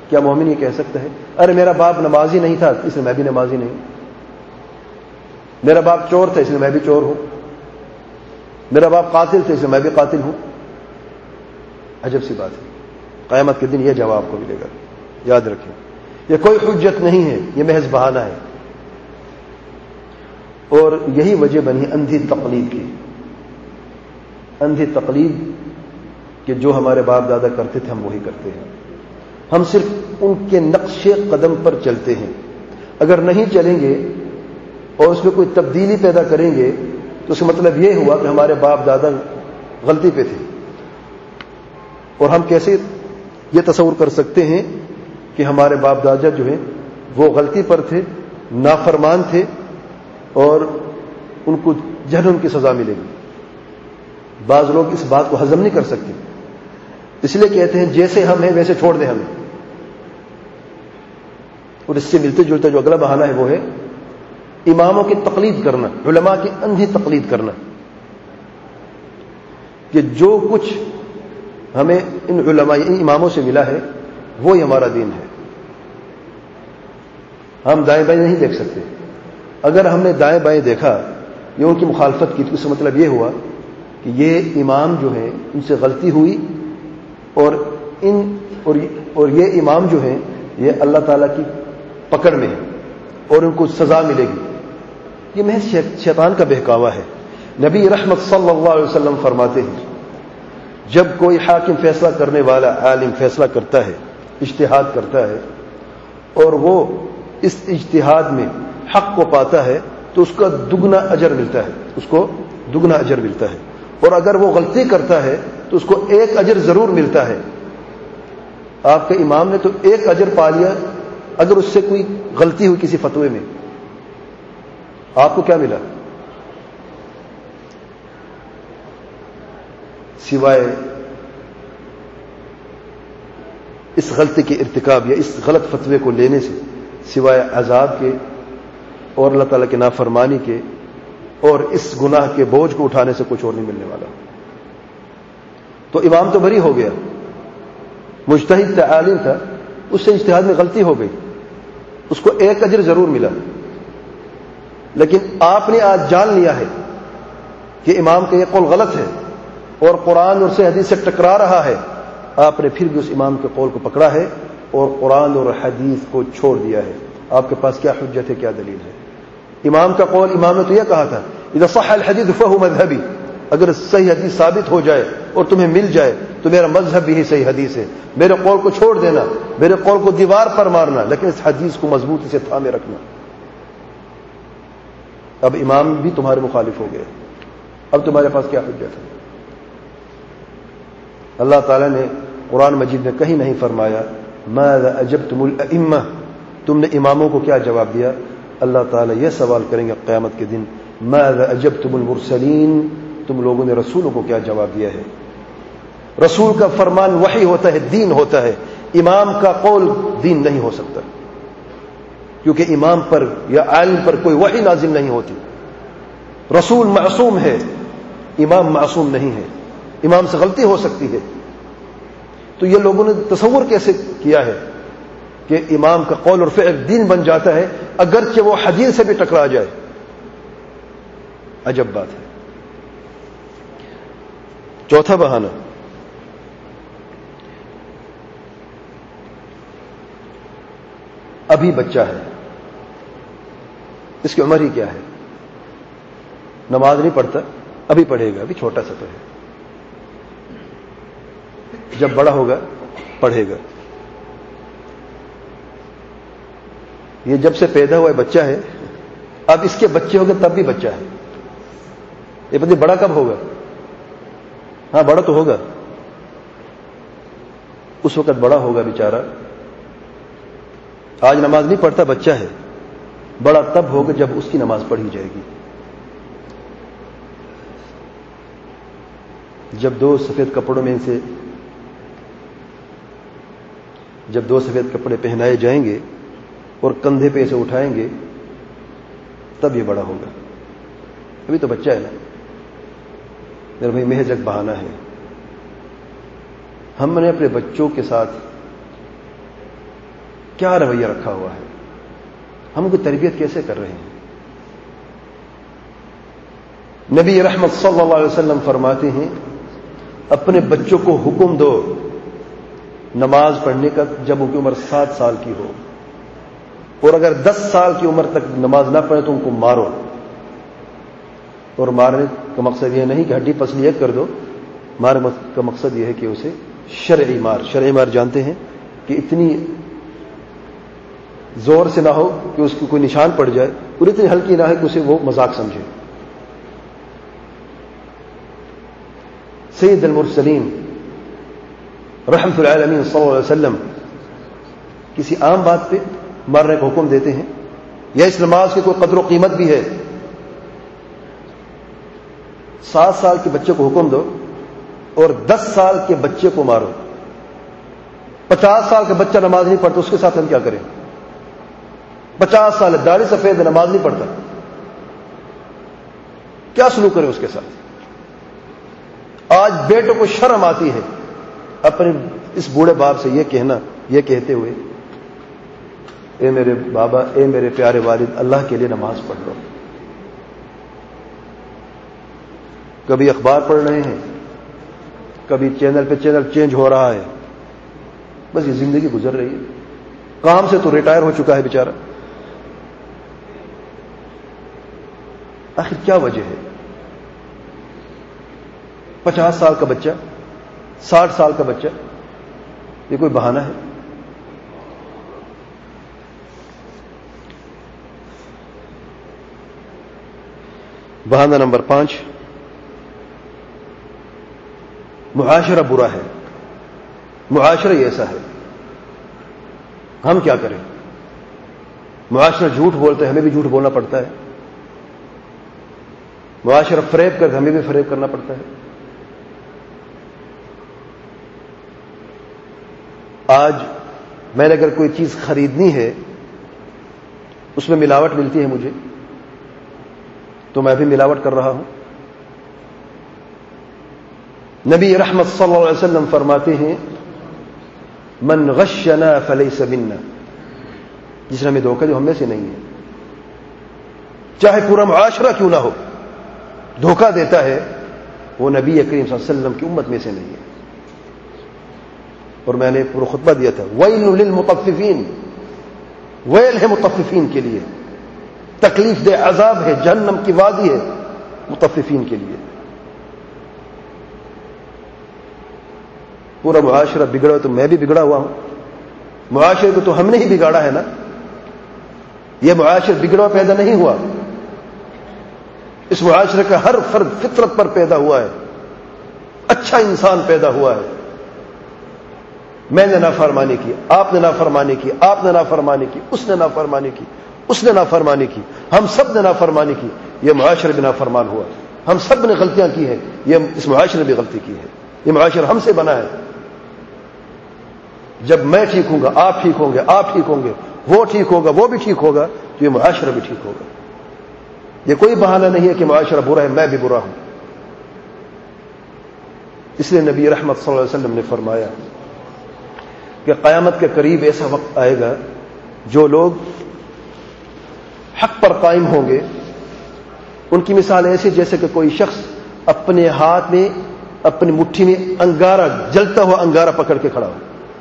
کیا مومن یہ کہہ سکتا ہے ارے میرا باپ نمازی نہیں تھا اس لیے میں بھی نمازی نہیں، میرا باپ چور تھا اس لیے میں بھی چور ہوں، میرا باپ قاتل تھا اس لیے میں بھی قاتل ہوں؟ عجب سی بات ہے. قیامت کے دن یہ جواب کو ملے گا، یاد رکھیں. یہ کوئی حجت نہیں ہے، یہ محض بہانہ ہے. اور یہی وجہ بنی اندھی تقلید کی. اندھی تقلید کہ جو ہمارے باپ دادا کرتے تھے ہم وہی کرتے ہیں، ہم صرف ان کے نقش قدم پر چلتے ہیں. اگر نہیں چلیں گے اور اس میں کوئی تبدیلی پیدا کریں گے تو اس کا مطلب یہ ہوا کہ ہمارے باپ دادا غلطی پہ تھے. اور ہم کیسے یہ تصور کر سکتے ہیں کہ ہمارے باپ دادا جو ہیں وہ غلطی پر تھے، نافرمان تھے اور ان کو جہنم کی سزا ملے گی؟ بعض لوگ اس بات کو ہضم نہیں کر سکتے، اس لیے کہتے ہیں جیسے ہم ہیں ویسے چھوڑ دیں ہمیں. اور اس سے ملتے جلتا جو اگلا بہانہ ہے وہ ہے اماموں کی تقلید کرنا، علماء کی اندھی تقلید کرنا، کہ جو کچھ ہمیں ان علماء ان اماموں سے ملا ہے وہی ہمارا دین ہے. ہم دائیں بائیں نہیں دیکھ سکتے. اگر ہم نے دائیں بائیں دیکھا یا ان کی مخالفت کی تو اس کا مطلب یہ ہوا کہ یہ امام جو ہیں ان سے غلطی ہوئی اور یہ امام جو ہیں یہ اللہ تعالیٰ کی پکڑ میں ہے اور ان کو سزا ملے گی. یہ محض شیطان کا بہکاوا ہے. نبی رحمت صلی اللہ علیہ وسلم فرماتے ہیں جب کوئی حاکم فیصلہ کرنے والا عالم فیصلہ کرتا ہے، اجتہاد کرتا ہے اور وہ اس اجتہاد میں حق کو پاتا ہے تو اس کا دگنا اجر ملتا ہے، اس کو دگنا اجر ملتا ہے. اور اگر وہ غلطی کرتا ہے تو اس کو ایک اجر ضرور ملتا ہے. آپ کے امام نے تو ایک اجر پا لیا، اگر اس سے کوئی غلطی ہوئی کسی فتوے میں آپ کو کیا ملا؟ سوائے اس غلطی کے ارتکاب یا اس غلط فتوے کو لینے سے، سوائے عذاب کے اور اللہ تعالیٰ کی نافرمانی کے اور اس گناہ کے بوجھ کو اٹھانے سے کچھ اور نہیں ملنے والا. تو امام تو بری ہو گیا، مجتہد تھا، عالم تھا، اس سے اجتہاد میں غلطی ہو گئی، اس کو ایک اجر ضرور ملا. لیکن آپ نے آج جان لیا ہے کہ امام کا یہ قول غلط ہے اور قرآن اور سے حدیث سے ٹکرا رہا ہے، آپ نے پھر بھی اس امام کے قول کو پکڑا ہے اور قرآن اور حدیث کو چھوڑ دیا ہے. آپ کے پاس کیا حجت ہے، کیا دلیل ہے؟ امام کا قول، امام نے تو یہ کہا تھا اذا صح الحدیث فهو مذهبی، اگر صحیح حدیث ثابت ہو جائے اور تمہیں مل جائے تو میرا مذہب بھی صحیح حدیث ہے. میرے قول کو چھوڑ دینا، میرے قول کو دیوار پر مارنا، لیکن اس حدیث کو مضبوطی سے تھامے رکھنا. اب امام بھی تمہارے مخالف ہو گئے، اب تمہارے پاس کیا حجت ہے؟ اللہ تعالیٰ نے قرآن مجید میں کہیں نہیں فرمایا ماذا اجبتم الائمہ، تم نے اماموں کو کیا جواب دیا. اللہ تعالیٰ یہ سوال کریں گے قیامت کے دن ماذا اجبتم المرسلین، تم لوگوں نے رسولوں کو کیا جواب دیا ہے. رسول کا فرمان وحی ہوتا ہے، دین ہوتا ہے. امام کا قول دین نہیں ہو سکتا، کیونکہ امام پر یا عالم پر کوئی وحی نازل نہیں ہوتی. رسول معصوم ہے، امام معصوم نہیں ہے، امام سے غلطی ہو سکتی ہے. تو یہ لوگوں نے تصور کیسے کیا ہے کہ امام کا قول اور فعل دین بن جاتا ہے اگرچہ وہ حدیث سے بھی ٹکرا جائے؟ عجب بات ہے. چوتھا بہانہ، ابھی بچہ ہے، اس کی عمر ہی کیا ہے، نماز نہیں پڑھتا، ابھی پڑھے گا، ابھی چھوٹا سا تو ہے، جب بڑا ہوگا پڑھے گا. یہ جب سے پیدا ہوا ہے بچہ ہے، اب اس کے بچے ہوگے تب بھی بچہ ہے. یہ پتہ بڑا کب ہوگا؟ ہاں بڑا تو ہوگا، اس وقت بڑا ہوگا بیچارہ. آج نماز نہیں پڑھتا، بچہ ہے، بڑا تب ہوگا جب اس کی نماز پڑھی جائے گی. جب دو سفید کپڑے پہنائے جائیں گے اور کندھے پہ اسے اٹھائیں گے تب یہ بڑا ہوگا. ابھی تو بچہ ہے نا. میرے بھائی محض ایک بہانہ ہے. ہم نے اپنے بچوں کے ساتھ کیا رویہ رکھا ہوا ہے، ہم کو تربیت کیسے کر رہے ہیں؟ نبی رحمت صلی اللہ علیہ وسلم فرماتے ہیں اپنے بچوں کو حکم دو نماز پڑھنے کا جب ان کی عمر 7 سال کی ہو، اور اگر 10 سال کی عمر تک نماز نہ پڑھے تو ان کو مارو. اور مارنے کا مقصد یہ نہیں کہ ہڈی پسلی کر دو، مارنے کا مقصد یہ ہے کہ اسے شرعی مار جانتے ہیں کہ اتنی زور سے نہ ہو کہ اس کو کوئی نشان پڑ جائے، اور اتنی ہلکی نہ ہے کہ اسے وہ مذاق سمجھے. سید المرسلین رحمت العالمین صلی اللہ علیہ وسلم کسی عام بات پہ مارنے کا حکم دیتے ہیں یا اس نماز کی کوئی قدر و قیمت بھی ہے؟ 7 سال کے بچے کو حکم دو اور 10 سال کے بچے کو مارو. 50 سال کا بچہ نماز نہیں پڑھتا، اس کے ساتھ ہم کیا کریں؟ 50 سال داڑھی سفید نماز نہیں پڑھتا، کیا سلوک کریں اس کے ساتھ؟ آج بیٹوں کو شرم آتی ہے اپنے اس بوڑھے باپ سے یہ کہتے ہوئے، اے میرے بابا، اے میرے پیارے والد، اللہ کے لیے نماز پڑھ لو. کبھی اخبار پڑھ رہے ہیں، کبھی چینل پہ چینل چینج ہو رہا ہے، بس یہ زندگی گزر رہی ہے. کام سے تو ریٹائر ہو چکا ہے بیچارہ. آخر کیا وجہ ہے؟ 50 سال کا بچہ، 60 سال کا بچہ، یہ کوئی بہانہ ہے؟ بہانہ نمبر 5، معاشرہ برا ہے. معاشرہ ہی ایسا ہے، ہم کیا کریں؟ معاشرہ جھوٹ بولتا ہے، ہمیں بھی جھوٹ بولنا پڑتا ہے. معاشرہ فریب کرتا ہے، ہمیں بھی فریب کرنا پڑتا ہے. آج میں نے اگر کوئی چیز خریدنی ہے، اس میں ملاوٹ ملتی ہے مجھے، تو میں بھی ملاوٹ کر رہا ہوں. نبی رحمت صلی اللہ علیہ وسلم فرماتے ہیں من غشنا فلیس منا، جس نے ہمیں دھوکہ جو ہم میں سے نہیں ہے. چاہے پورا معاشرہ کیوں نہ ہو، دھوکہ دیتا ہے، وہ نبی کریم صلی اللہ علیہ وسلم کی امت میں سے نہیں ہے. اور میں نے پورا خطبہ دیا تھا، ویل للمطففین، ویل ہے مطففین کے لیے، تکلیف دہ عذاب ہے، جہنم کی وادی ہے مطففین کے لیے. پورا معاشرہ بگڑا تو میں بھی بگڑا ہوا ہوں. معاشرے کو تو ہم نے ہی بگاڑا ہے نا. یہ معاشرہ بگڑا پیدا نہیں ہوا، اس معاشرے کا ہر فرد فطرت پر پیدا ہوا ہے، اچھا انسان پیدا ہوا ہے. میں نے نافرمانی کی، آپ نے نافرمانی کی، آپ نے نافرمانی کی، اس نے نافرمانی کی، اس نے نافرمانی کی، ہم سب نے نافرمانی کی. یہ معاشرہ بھی نافرمان ہوا. ہم سب نے غلطیاں کی ہیں، یہ اس معاشرے نے بھی غلطی کی ہے. یہ معاشرہ ہم سے بنا ہے. جب میں ٹھیک ہوں گا، آپ ٹھیک ہوں گے، آپ ٹھیک ہوں گے، وہ ٹھیک ہوگا، وہ بھی ٹھیک ہوگا، تو یہ معاشرہ بھی ٹھیک ہوگا. یہ کوئی بہانہ نہیں ہے کہ معاشرہ برا ہے، میں بھی برا ہوں. اس لیے نبی رحمت صلی اللہ علیہ وسلم نے فرمایا کہ قیامت کے قریب ایسا وقت آئے گا جو لوگ حق پر قائم ہوں گے، ان کی مثال ایسی جیسے کہ کوئی شخص اپنے ہاتھ میں، اپنی مٹھی میں انگارہ، جلتا ہوا انگارہ پکڑ کے کھڑا ہو.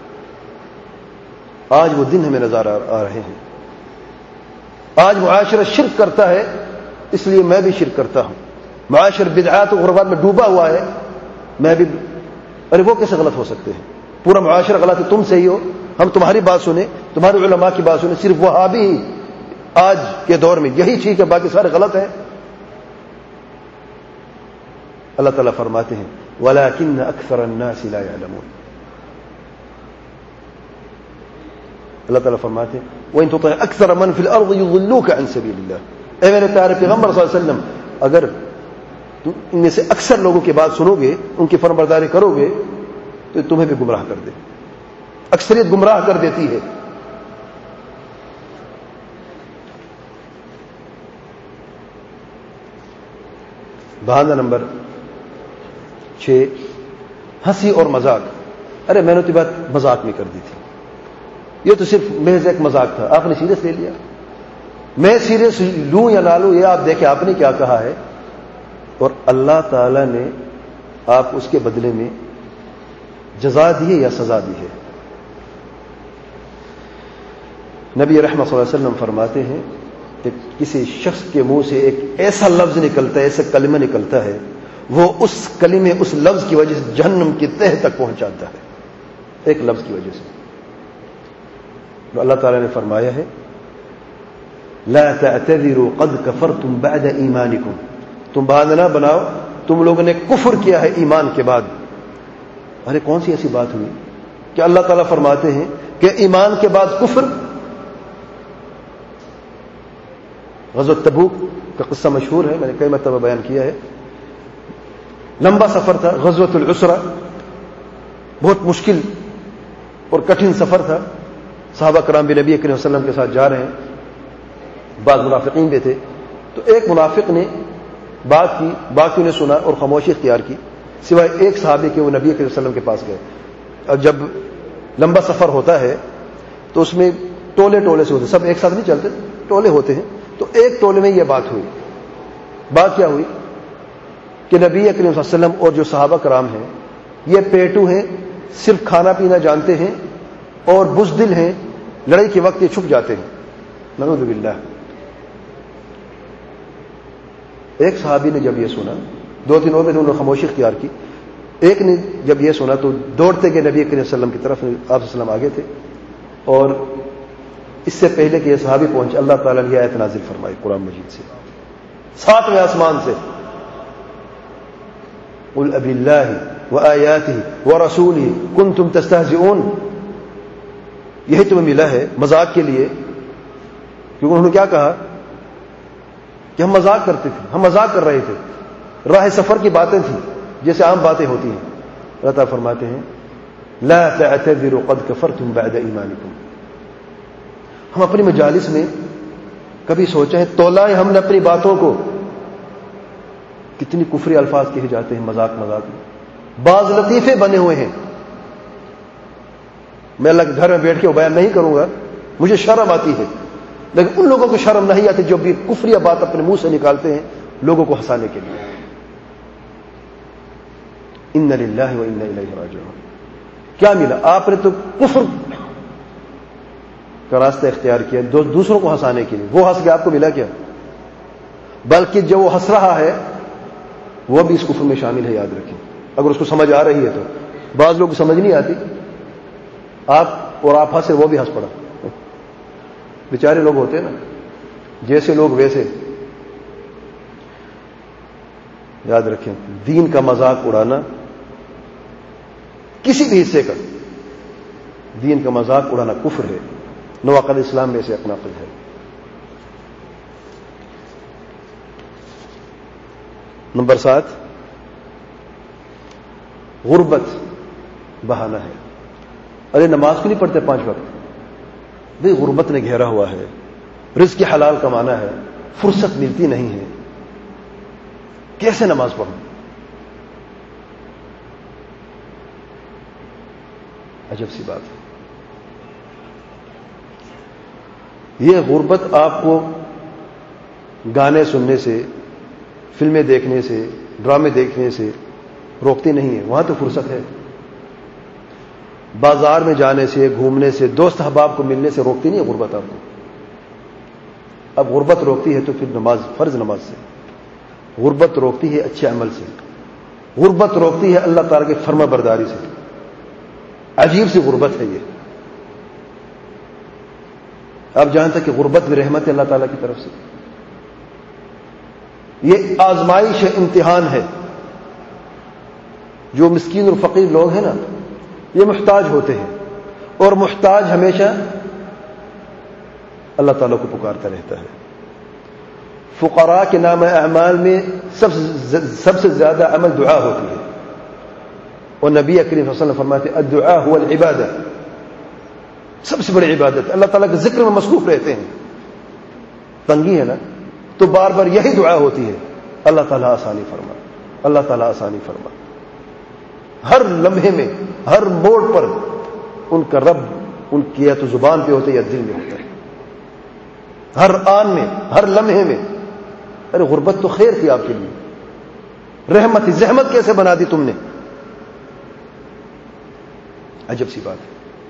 آج وہ دن ہمیں نظر آ رہے ہیں. آج معاشرہ شرک کرتا ہے، اس لیے میں بھی شرک کرتا ہوں. معاشرہ بدعات و غربات میں ڈوبا ہوا ہے، میں بھی. ارے وہ کیسے غلط ہو سکتے ہیں؟ پورا معاشرہ غلط ہے، تم صحیح ہو، ہم تمہاری بات سنیں، تمہارے علماء کی بات سنیں. صرف وہابی ہی آج کے دور میں یہی ٹھیک ہے، باقی سارے غلط ہیں. اللہ تعالیٰ فرماتے ہیں وَلَكِنَّ أَكْثَرَ النَّاسِ لَا يَعْلَمُونَ. اللہ تعالیٰ فرماتے ہیں وَإِن تُطِعْ أَكْثَرَ مَنْ فِي الْأَرْضِ يُضِلُّوكَ عَنْ سَبِيلِ اللَّهِ. اے میرے پیارے پیغمبر صلی اللہ علیہ وسلم، اگر تم ان میں سے اکثر لوگوں کی بات سنو گے، ان کی فرمانبرداری کرو گے، تو تمہیں بھی گمراہ کر دے. اکثریت گمراہ کر دیتی ہے. بہانہ نمبر 6، ہنسی اور مذاق. ارے میں نے تو بات مذاق میں کر دی تھی، یہ تو صرف محض ایک مذاق تھا، آپ نے سیریس لے لیا. میں سیریس لوں یا نہ لوں یہ آپ دیکھیں آپ نے کیا کہا ہے، اور اللہ تعالی نے آپ اس کے بدلے میں جزا دی ہے یا سزا دی ہے. نبی رحمت صلی اللہ علیہ وسلم فرماتے ہیں کہ کسی شخص کے منہ سے ایک ایسا لفظ نکلتا ہے، ایسا کلمہ نکلتا ہے، وہ اس کلمے اس لفظ کی وجہ سے جہنم کی تہ تک پہنچاتا ہے، ایک لفظ کی وجہ سے. تو اللہ تعالی نے فرمایا ہے لا تعتذروا قد كفرتم بعد ایمانکم، تم بہانہ نہ بناؤ، تم لوگوں نے کفر کیا ہے ایمان کے بعد. ارے کون سی ایسی بات ہوئی کہ اللہ تعالیٰ فرماتے ہیں کہ ایمان کے بعد کفر. غزوہ تبوک کا قصہ مشہور ہے، میں نے کئی مرتبہ بیان کیا ہے. لمبا سفر تھا، غزوۃ العسرہ، بہت مشکل اور کٹھن سفر تھا. صحابہ کرام بھی نبی کریم صلی اللہ علیہ وسلم کے ساتھ جا رہے ہیں، بعض منافقین بھی تھے. تو ایک منافق نے بات کی، باقیوں نے سنا اور خاموشی اختیار کی، سوائے ایک صحابی کے، وہ نبی کریم صلی اللہ علیہ وسلم کے پاس گئے. اور جب لمبا سفر ہوتا ہے تو اس میں ٹولے ٹولے سے ہوتے، سب ایک ساتھ نہیں چلتے، ٹولے ہوتے ہیں. تو ایک ٹولے میں یہ بات ہوئی. بات کیا ہوئی کہ نبی کریم صلی اللہ علیہ وسلم اور جو صحابہ کرام ہیں یہ پیٹو ہیں، صرف کھانا پینا جانتے ہیں اور بزدل ہیں، لڑائی کے وقت یہ چھپ جاتے ہیں. نعوذ باللہ. ایک صحابی نے جب یہ سنا، دو تین اور میں انہوں نے خاموشی اختیار کی. ایک نے جب یہ سنا تو دوڑتے گئے نبی کریم صلی اللہ علیہ وسلم کی طرف. آپ صلی اللہ علیہ وسلم آگے تھے، اور اس سے پہلے کہ یہ صحابی پہنچے اللہ تعالیٰ نے یہ آیت نازل فرمائی قرآن مجید سے، 7ویں آسمان سے. قل اب اللہ وآیاتہ ورسولہ کنتم تستہزئون. یہی تمہیں ملا ہے مذاق کے لیے، کیونکہ انہوں نے کیا کہا کہ ہم مذاق کرتے تھے، ہم مذاق کر رہے تھے، راہ سفر کی باتیں تھیں جیسے عام باتیں ہوتی ہیں. اللہ تعالیٰ فرماتے ہیں لا تعتذروا قد کفرتم بعد ایمانکم. ہم اپنی مجالس میں کبھی سوچا ہے، تولا ہے ہم نے اپنی باتوں کو، کتنی کفری الفاظ کہے جاتے ہیں مذاق مذاق میں. بعض لطیفے بنے ہوئے ہیں. میں اللہ کے گھر میں بیٹھ کے وہ بیان نہیں کروں گا، مجھے شرم آتی ہے، لیکن ان لوگوں کو شرم نہیں آتی جو بھی کفری بات اپنے منہ سے نکالتے ہیں لوگوں کو ہنسانے کے لیے. ان للہ و انا الیہ راجعون. کیا ملا؟ آپ نے تو کفر کا راستہ اختیار کیا دوسروں کو ہنسانے کے لیے. وہ ہنس کے آپ کو ملا کیا؟ بلکہ جو وہ ہنس رہا ہے وہ بھی اس کفر میں شامل ہے، یاد رکھیں. اگر اس کو سمجھ آ رہی ہے تو. بعض لوگ سمجھ نہیں آتی، آپ اور آپ ہنسے وہ بھی ہنس پڑا. بیچارے لوگ ہوتے ہیں نا، جیسے لوگ ویسے. یاد رکھیں دین کا مذاق اڑانا، کسی بھی حصے کا دین کا مذاق اڑانا کفر ہے. نواقض اسلام میں سے ایک ناقض ہے. نمبر 7 غربت بہانہ ہے. ارے نماز کیوں نہیں پڑھتے 5 وقت؟ بھئی غربت نے گھیرا ہوا ہے، رزق حلال کمانا ہے، فرصت ملتی نہیں ہے، کیسے نماز پڑھوں؟ عجب سی بات ہے. یہ غربت آپ کو گانے سننے سے، فلمیں دیکھنے سے، ڈرامے دیکھنے سے روکتی نہیں ہے. وہاں تو فرصت ہے. بازار میں جانے سے، گھومنے سے، دوست احباب کو ملنے سے روکتی نہیں ہے غربت آپ کو. اب غربت روکتی ہے تو پھر نماز، فرض نماز سے. غربت روکتی ہے اچھے عمل سے. غربت روکتی ہے اللہ تعالیٰ کی فرما برداری سے. عجیب سی غربت ہے یہ. آپ جانتے کہ غربت بھی رحمت ہے اللہ تعالیٰ کی طرف سے. یہ آزمائش ہے، امتحان ہے. جو مسکین اور فقیر لوگ ہیں نا، یہ محتاج ہوتے ہیں، اور محتاج ہمیشہ اللہ تعالیٰ کو پکارتا رہتا ہے. فقراء کے نام اعمال میں سب سے زیادہ عمل دعا ہوتی ہے، اور نبی کریم صلی اللہ علیہ وسلم فرماتے ہیں الدعاء هو العبادہ. سب سے بڑی عبادت اللہ تعالیٰ کے ذکر میں مصروف رہتے ہیں. تنگی ہے نا تو بار بار یہی دعا ہوتی ہے، اللہ تعالیٰ آسانی فرما، اللہ تعالیٰ آسانی فرما. ہر لمحے میں، ہر موڑ پر ان کا رب ان کی یا تو زبان پہ ہوتا ہے یا دل میں ہوتا ہے، ہر آن میں، ہر لمحے میں. ارے غربت تو خیر تھی آپ کے لیے، رحمت تھی، زحمت کیسے بنا دی تم نے؟ عجب سی بات ہے.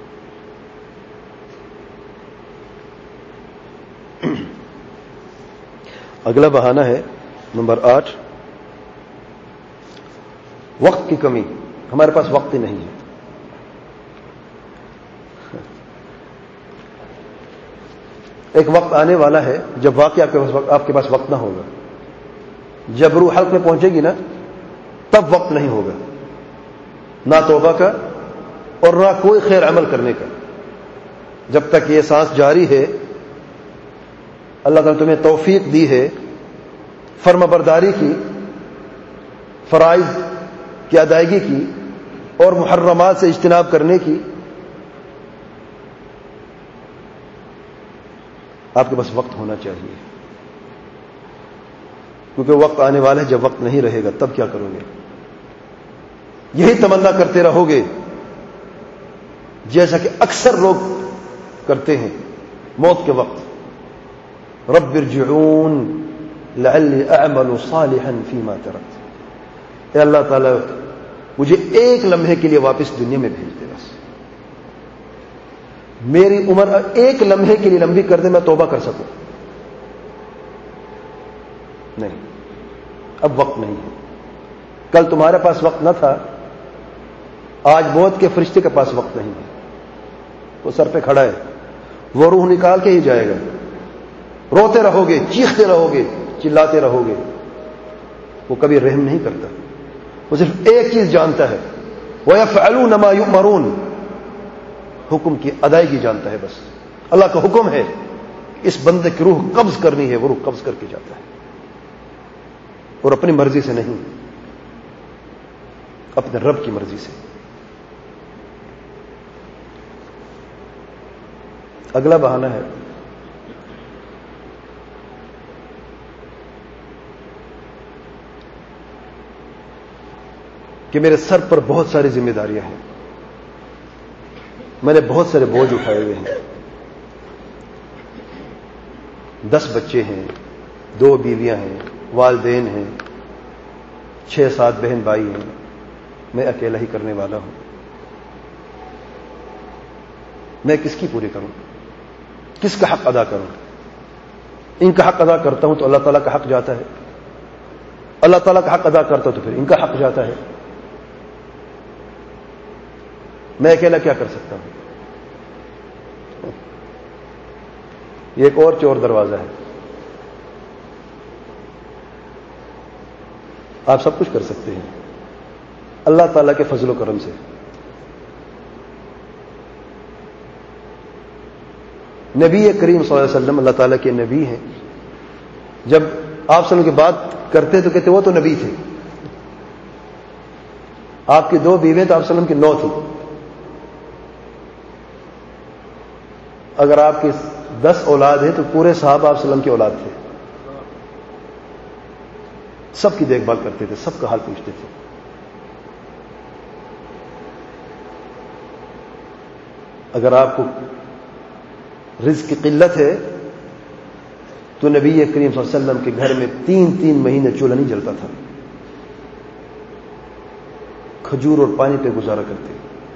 اگلا بہانہ ہے نمبر 8، وقت کی کمی. ہمارے پاس وقت ہی نہیں ہے. ایک وقت آنے والا ہے جب واقعی آپ کے پاس وقت نہ ہوگا. جب روح حلق میں پہنچے گی نا تب وقت نہیں ہوگا، نہ توبہ کا اور نہ کوئی خیر عمل کرنے کا. جب تک یہ سانس جاری ہے اللہ تعالیٰ تمہیں توفیق دی ہے فرما برداری کی، فرائض کی ادائیگی کی اور محرمات سے اجتناب کرنے کی. آپ کے پاس وقت ہونا چاہیے، کیونکہ وقت آنے والا ہے جب وقت نہیں رہے گا تب کیا کرو گے؟ یہی تمنا کرتے رہو گے جیسا کہ اکثر لوگ کرتے ہیں موت کے وقت، رب ارجعون لعلی اعمل صالحا فیما ترکت. اے اللہ تعالی مجھے ایک لمحے کے لیے واپس دنیا میں بھیج دے، بس میری عمر ایک لمحے کے لیے لمبی کر دے، میں توبہ کر سکوں. نہیں، اب وقت نہیں ہے. کل تمہارے پاس وقت نہ تھا، آج موت کے فرشتے کے پاس وقت نہیں ہے. وہ سر پہ کھڑا ہے، وہ روح نکال کے ہی جائے گا. روتے رہو گے، چیختے رہو گے، چلاتے رہو گے. وہ کبھی رحم نہیں کرتا، وہ صرف ایک چیز جانتا ہے، وَيَفْعَلُونَ مَا يُؤْمَرُونَ، حکم کی ادائیگی جانتا ہے. بس اللہ کا حکم ہے اس بندے کی روح قبض کرنی ہے، وہ روح قبض کر کے جاتا ہے، اور اپنی مرضی سے نہیں، اپنے رب کی مرضی سے. اگلا بہانہ ہے کہ میرے سر پر بہت ساری ذمہ داریاں ہیں، میں نے بہت سارے بوجھ اٹھائے ہوئے ہیں. 10 بچے ہیں، 2 بیویاں ہیں، والدین ہیں، 6-7 بہن بھائی ہیں. میں اکیلا ہی کرنے والا ہوں. میں کس کی پوری کروں؟ کس کا حق ادا کروں؟ ان کا حق ادا کرتا ہوں تو اللہ تعالیٰ کا حق جاتا ہے، اللہ تعالیٰ کا حق ادا کرتا تو پھر ان کا حق جاتا ہے. میں اکیلا کیا کر سکتا ہوں؟ یہ ایک اور چور دروازہ ہے. آپ سب کچھ کر سکتے ہیں اللہ تعالیٰ کے فضل و کرم سے. نبی کریم صلی اللہ علیہ وسلم اللہ تعالیٰ کے نبی ہیں. جب آپ صلی اللہ علیہ وسلم کی بات کرتے تو کہتے وہ تو نبی تھے. آپ کی 2 بیویں تو آپ صلی اللہ علیہ وسلم کی 9 تھی. اگر آپ کی 10 اولاد ہیں تو پورے صحابہ آپ صلی اللہ علیہ وسلم کی اولاد تھے. سب کی دیکھ بھال کرتے تھے، سب کا حال پوچھتے تھے. اگر آپ کو رزق کی قلت ہے تو نبی کریم صلی اللہ علیہ وسلم کے گھر میں 3 مہینے چولہا نہیں جلتا تھا، کھجور اور پانی پہ گزارا کرتے.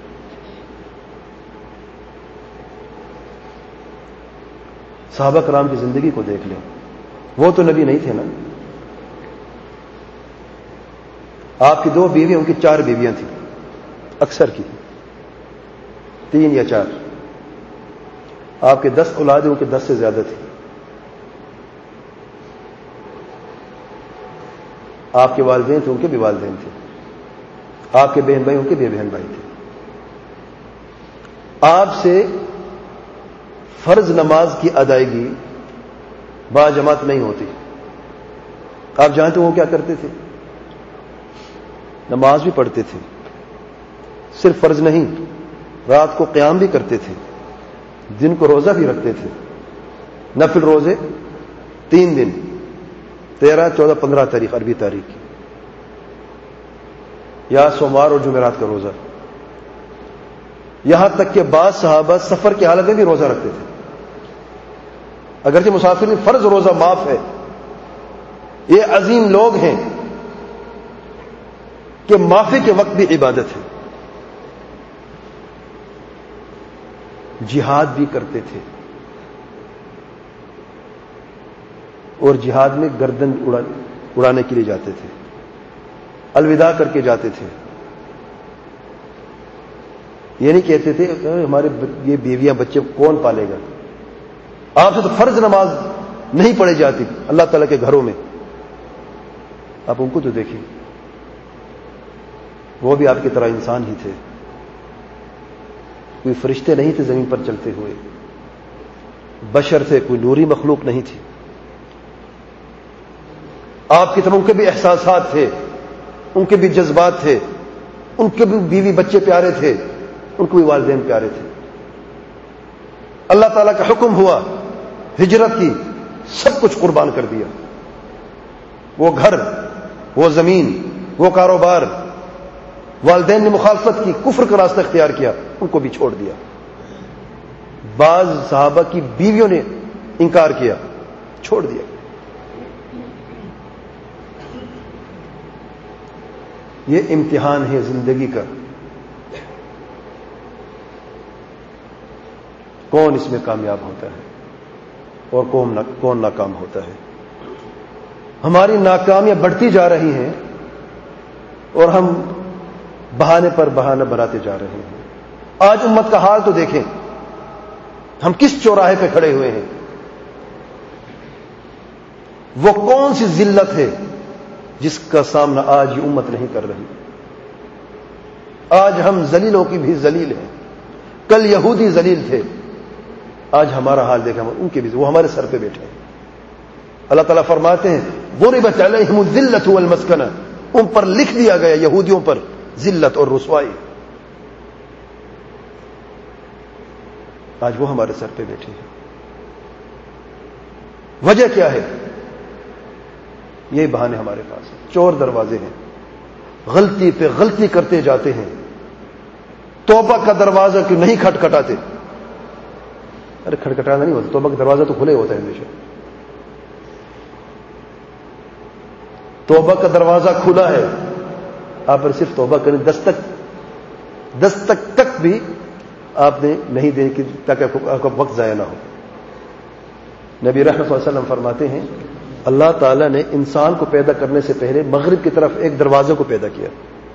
صحابہ کرام کی زندگی کو دیکھ لیں، وہ تو نبی نہیں تھے نا. آپ کی 2 بیوی، ان کی 4 بیویاں تھیں، اکثر کی 3 یا 4. آپ کے 10 اولاد ان کے 10 سے زیادہ تھی. آپ کے والدین تھے، ان کے بھی والدین تھے. آپ کے بہن بھائی، ان کے بھی بہن بھائی تھے. آپ سے فرض نماز کی ادائیگی با جماعت نہیں ہوتی. آپ جانتے وہ کیا کرتے تھے؟ نماز بھی پڑھتے تھے، صرف فرض نہیں، رات کو قیام بھی کرتے تھے، دن کو روزہ بھی رکھتے تھے. نفل روزے 3 دن، 13، 14، 15 تاریخ عربی تاریخ کی، یا سوموار اور جمعرات کا روزہ. یہاں تک کہ بعض صحابہ سفر کی حالت میں بھی روزہ رکھتے تھے، اگرچہ مسافر فرض روزہ معاف ہے۔ یہ عظیم لوگ ہیں کہ معافی کے وقت بھی عبادت ہے، جہاد بھی کرتے تھے، اور جہاد میں گردن اڑانے کے لیے جاتے تھے، الوداع کر کے جاتے تھے۔ یہ نہیں کہتے تھے ہمارے یہ بیویاں بچے کون پالے گا، آپ سے تو فرض نماز نہیں پڑھی جاتی اللہ تعالیٰ کے گھروں میں، آپ ان کو تو دیکھیں، وہ بھی آپ کی طرح انسان ہی تھے، کوئی فرشتے نہیں تھے زمین پر چلتے ہوئے، بشر تھے، کوئی نوری مخلوق نہیں تھی۔ آپ کی طرح ان کے بھی احساسات تھے، ان کے بھی جذبات تھے، ان کے بھی بیوی بچے پیارے تھے، ان کو بھی والدین پیارے تھے۔ اللہ تعالیٰ کا حکم ہوا ہجرت کی، سب کچھ قربان کر دیا، وہ گھر، وہ زمین، وہ کاروبار، والدین نے مخالفت کی، کفر کا راستہ اختیار کیا، ان کو بھی چھوڑ دیا۔ بعض صحابہ کی بیویوں نے انکار کیا، چھوڑ دیا۔ یہ امتحان ہے زندگی کا، کون اس میں کامیاب ہوتا ہے اور کون ناکام ہوتا ہے۔ ہماری ناکامیاں بڑھتی جا رہی ہیں اور ہم بہانے پر بہانہ بناتے جا رہے ہیں۔ آج امت کا حال تو دیکھیں، ہم کس چوراہے پہ کھڑے ہوئے ہیں، وہ کون سی ذلت ہے جس کا سامنا آج یہ امت نہیں کر رہی۔ آج ہم ذلیلوں کی بھی ذلیل ہیں، کل یہودی ذلیل تھے، آج ہمارا حال دیکھا ان کے بھی، وہ ہمارے سر پہ بیٹھے ہیں۔ اللہ تعالیٰ فرماتے ہیں ضربت علیہم الذلۃ والمسکنہ، ان پر لکھ دیا گیا یہودیوں پر ذلت اور رسوائی، آج وہ ہمارے سر پہ بیٹھے ہیں۔ وجہ کیا ہے؟ یہ بہانے ہمارے پاس ہیں، چور دروازے ہیں، غلطی پہ غلطی کرتے جاتے ہیں، توبہ کا دروازہ کیوں نہیں کھٹکھٹاتے؟ ارے کھٹکھٹانا نہیں ہوتا، توبہ کا دروازہ تو کھلے ہوتا ہے ہمیشہ، توبہ کا دروازہ کھلا ہے، آپ پر صرف توبہ کریں، دستک تک بھی آپ نے نہیں دینی کی تاکہ آپ کا وقت ضائع نہ ہو۔ نبی رحمت صلی اللہ علیہ وسلم فرماتے ہیں اللہ تعالیٰ نے انسان کو پیدا کرنے سے پہلے مغرب کی طرف ایک دروازے کو پیدا کیا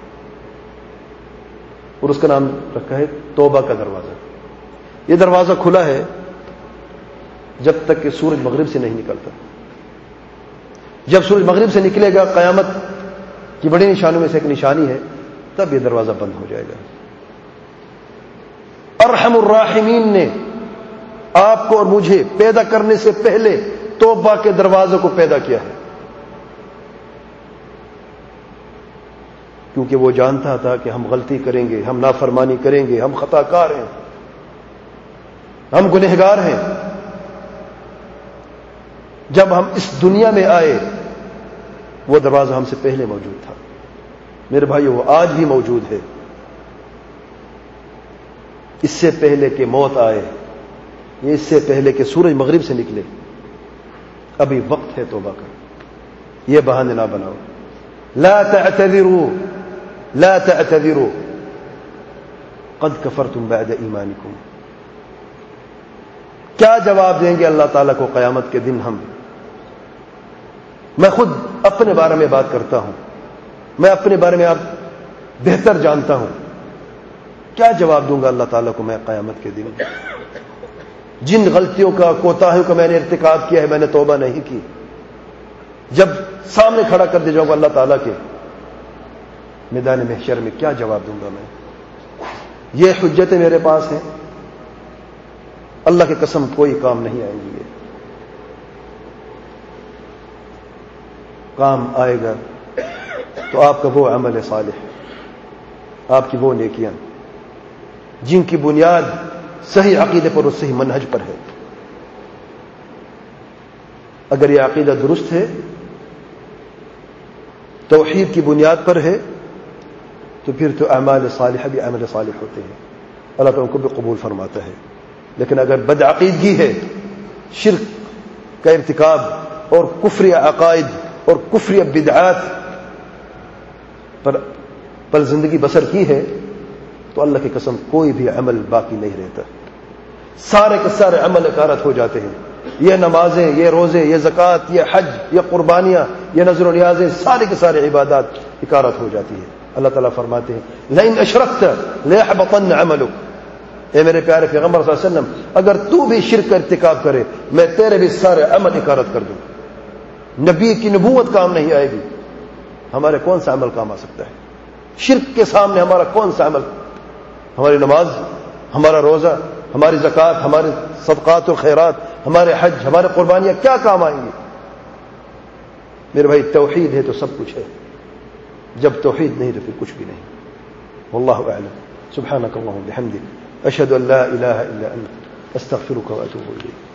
اور اس کا نام رکھا ہے توبہ کا دروازہ۔ یہ دروازہ کھلا ہے جب تک کہ سورج مغرب سے نہیں نکلتا، جب سورج مغرب سے نکلے گا، قیامت کی بڑی نشانیوں میں سے ایک نشانی ہے، تب یہ دروازہ بند ہو جائے گا۔ ارحم الراحمین نے آپ کو اور مجھے پیدا کرنے سے پہلے توبہ کے دروازے کو پیدا کیا ہے، کیونکہ وہ جانتا تھا کہ ہم غلطی کریں گے، ہم نافرمانی کریں گے، ہم خطا کار ہیں، ہم گنہگار ہیں۔ جب ہم اس دنیا میں آئے وہ دروازہ ہم سے پہلے موجود تھا، میرے بھائیو وہ آج بھی موجود ہے۔ اس سے پہلے کہ موت آئے، اس سے پہلے کہ سورج مغرب سے نکلے، ابھی وقت ہے توبہ کا، یہ بہانے نہ بناؤ۔ لا تعتذروا لا تعتذروا قد کفرتم بعد ایمانکم۔ کیا جواب دیں گے اللہ تعالیٰ کو قیامت کے دن ہم؟ میں خود اپنے بارے میں بات کرتا ہوں، میں اپنے بارے میں آپ بہتر جانتا ہوں، کیا جواب دوں گا اللہ تعالیٰ کو میں قیامت کے دن؟ جن غلطیوں کا، کوتاہیوں کا میں نے ارتکاب کیا ہے، میں نے توبہ نہیں کی، جب سامنے کھڑا کر دیا جاؤں گا اللہ تعالیٰ کے میدان محشر میں، کیا جواب دوں گا میں؟ یہ حجتیں میرے پاس ہیں، اللہ کی قسم کوئی کام نہیں آئیں گی، یہ کام آئے گا تو آپ کا وہ عمل صالح، آپ کی وہ نیکیاں جن کی بنیاد صحیح عقیدے پر اور صحیح منہج پر ہے۔ اگر یہ عقیدہ درست ہے، توحید کی بنیاد پر ہے، تو پھر تو اعمال صالحہ بھی عمل صالح ہوتے ہیں۔ اللہ تعالیٰ ان کو بھی قبول فرماتا ہے. لیکن اگر بدعقیدگی ہے، شرک کا ارتکاب اور کفری عقائد اور کفری بدعات پر زندگی بسر کی ہے تو اللہ کی قسم کوئی بھی عمل باقی نہیں رہتا. سارے کے سارے عمل اکارت ہو جاتے ہیں. یہ نمازیں، یہ روزے، یہ زکوٰۃ، یہ حج، یہ قربانیاں، یہ نذر و نیازیں، سارے کے سارے عبادات اکارت ہو جاتی ہیں. اللہ تعالیٰ فرماتے ہیں لئن اشرکت لیحبطن عملک، اے میرے پیارے پیغمبر صلی اللہ علیہ وسلم اگر تو بھی شرک کا ارتکاب کرے میں تیرے بھی سارے عمل اکارت کر دوں. نبی کی نبوت کام نہیں آئے گی، ہمارے کون سا عمل کام آ سکتا ہے؟ شرک کے سامنے ہمارا کون سا عمل، ہماری نماز، ہمارا روزہ، ہماری زکوٰۃ، ہمارے صدقات و خیرات، ہمارے حج، ہمارے قربانیاں کیا کام آئیں گی؟ میرے بھائی توحید ہے تو سب کچھ ہے، جب توحید نہیں تو پھر کچھ بھی نہیں. واللہ اعلم. سبحانک اللہم وبحمدک اشہد ان لا الہ الا انت استغفرک واتوب الیک.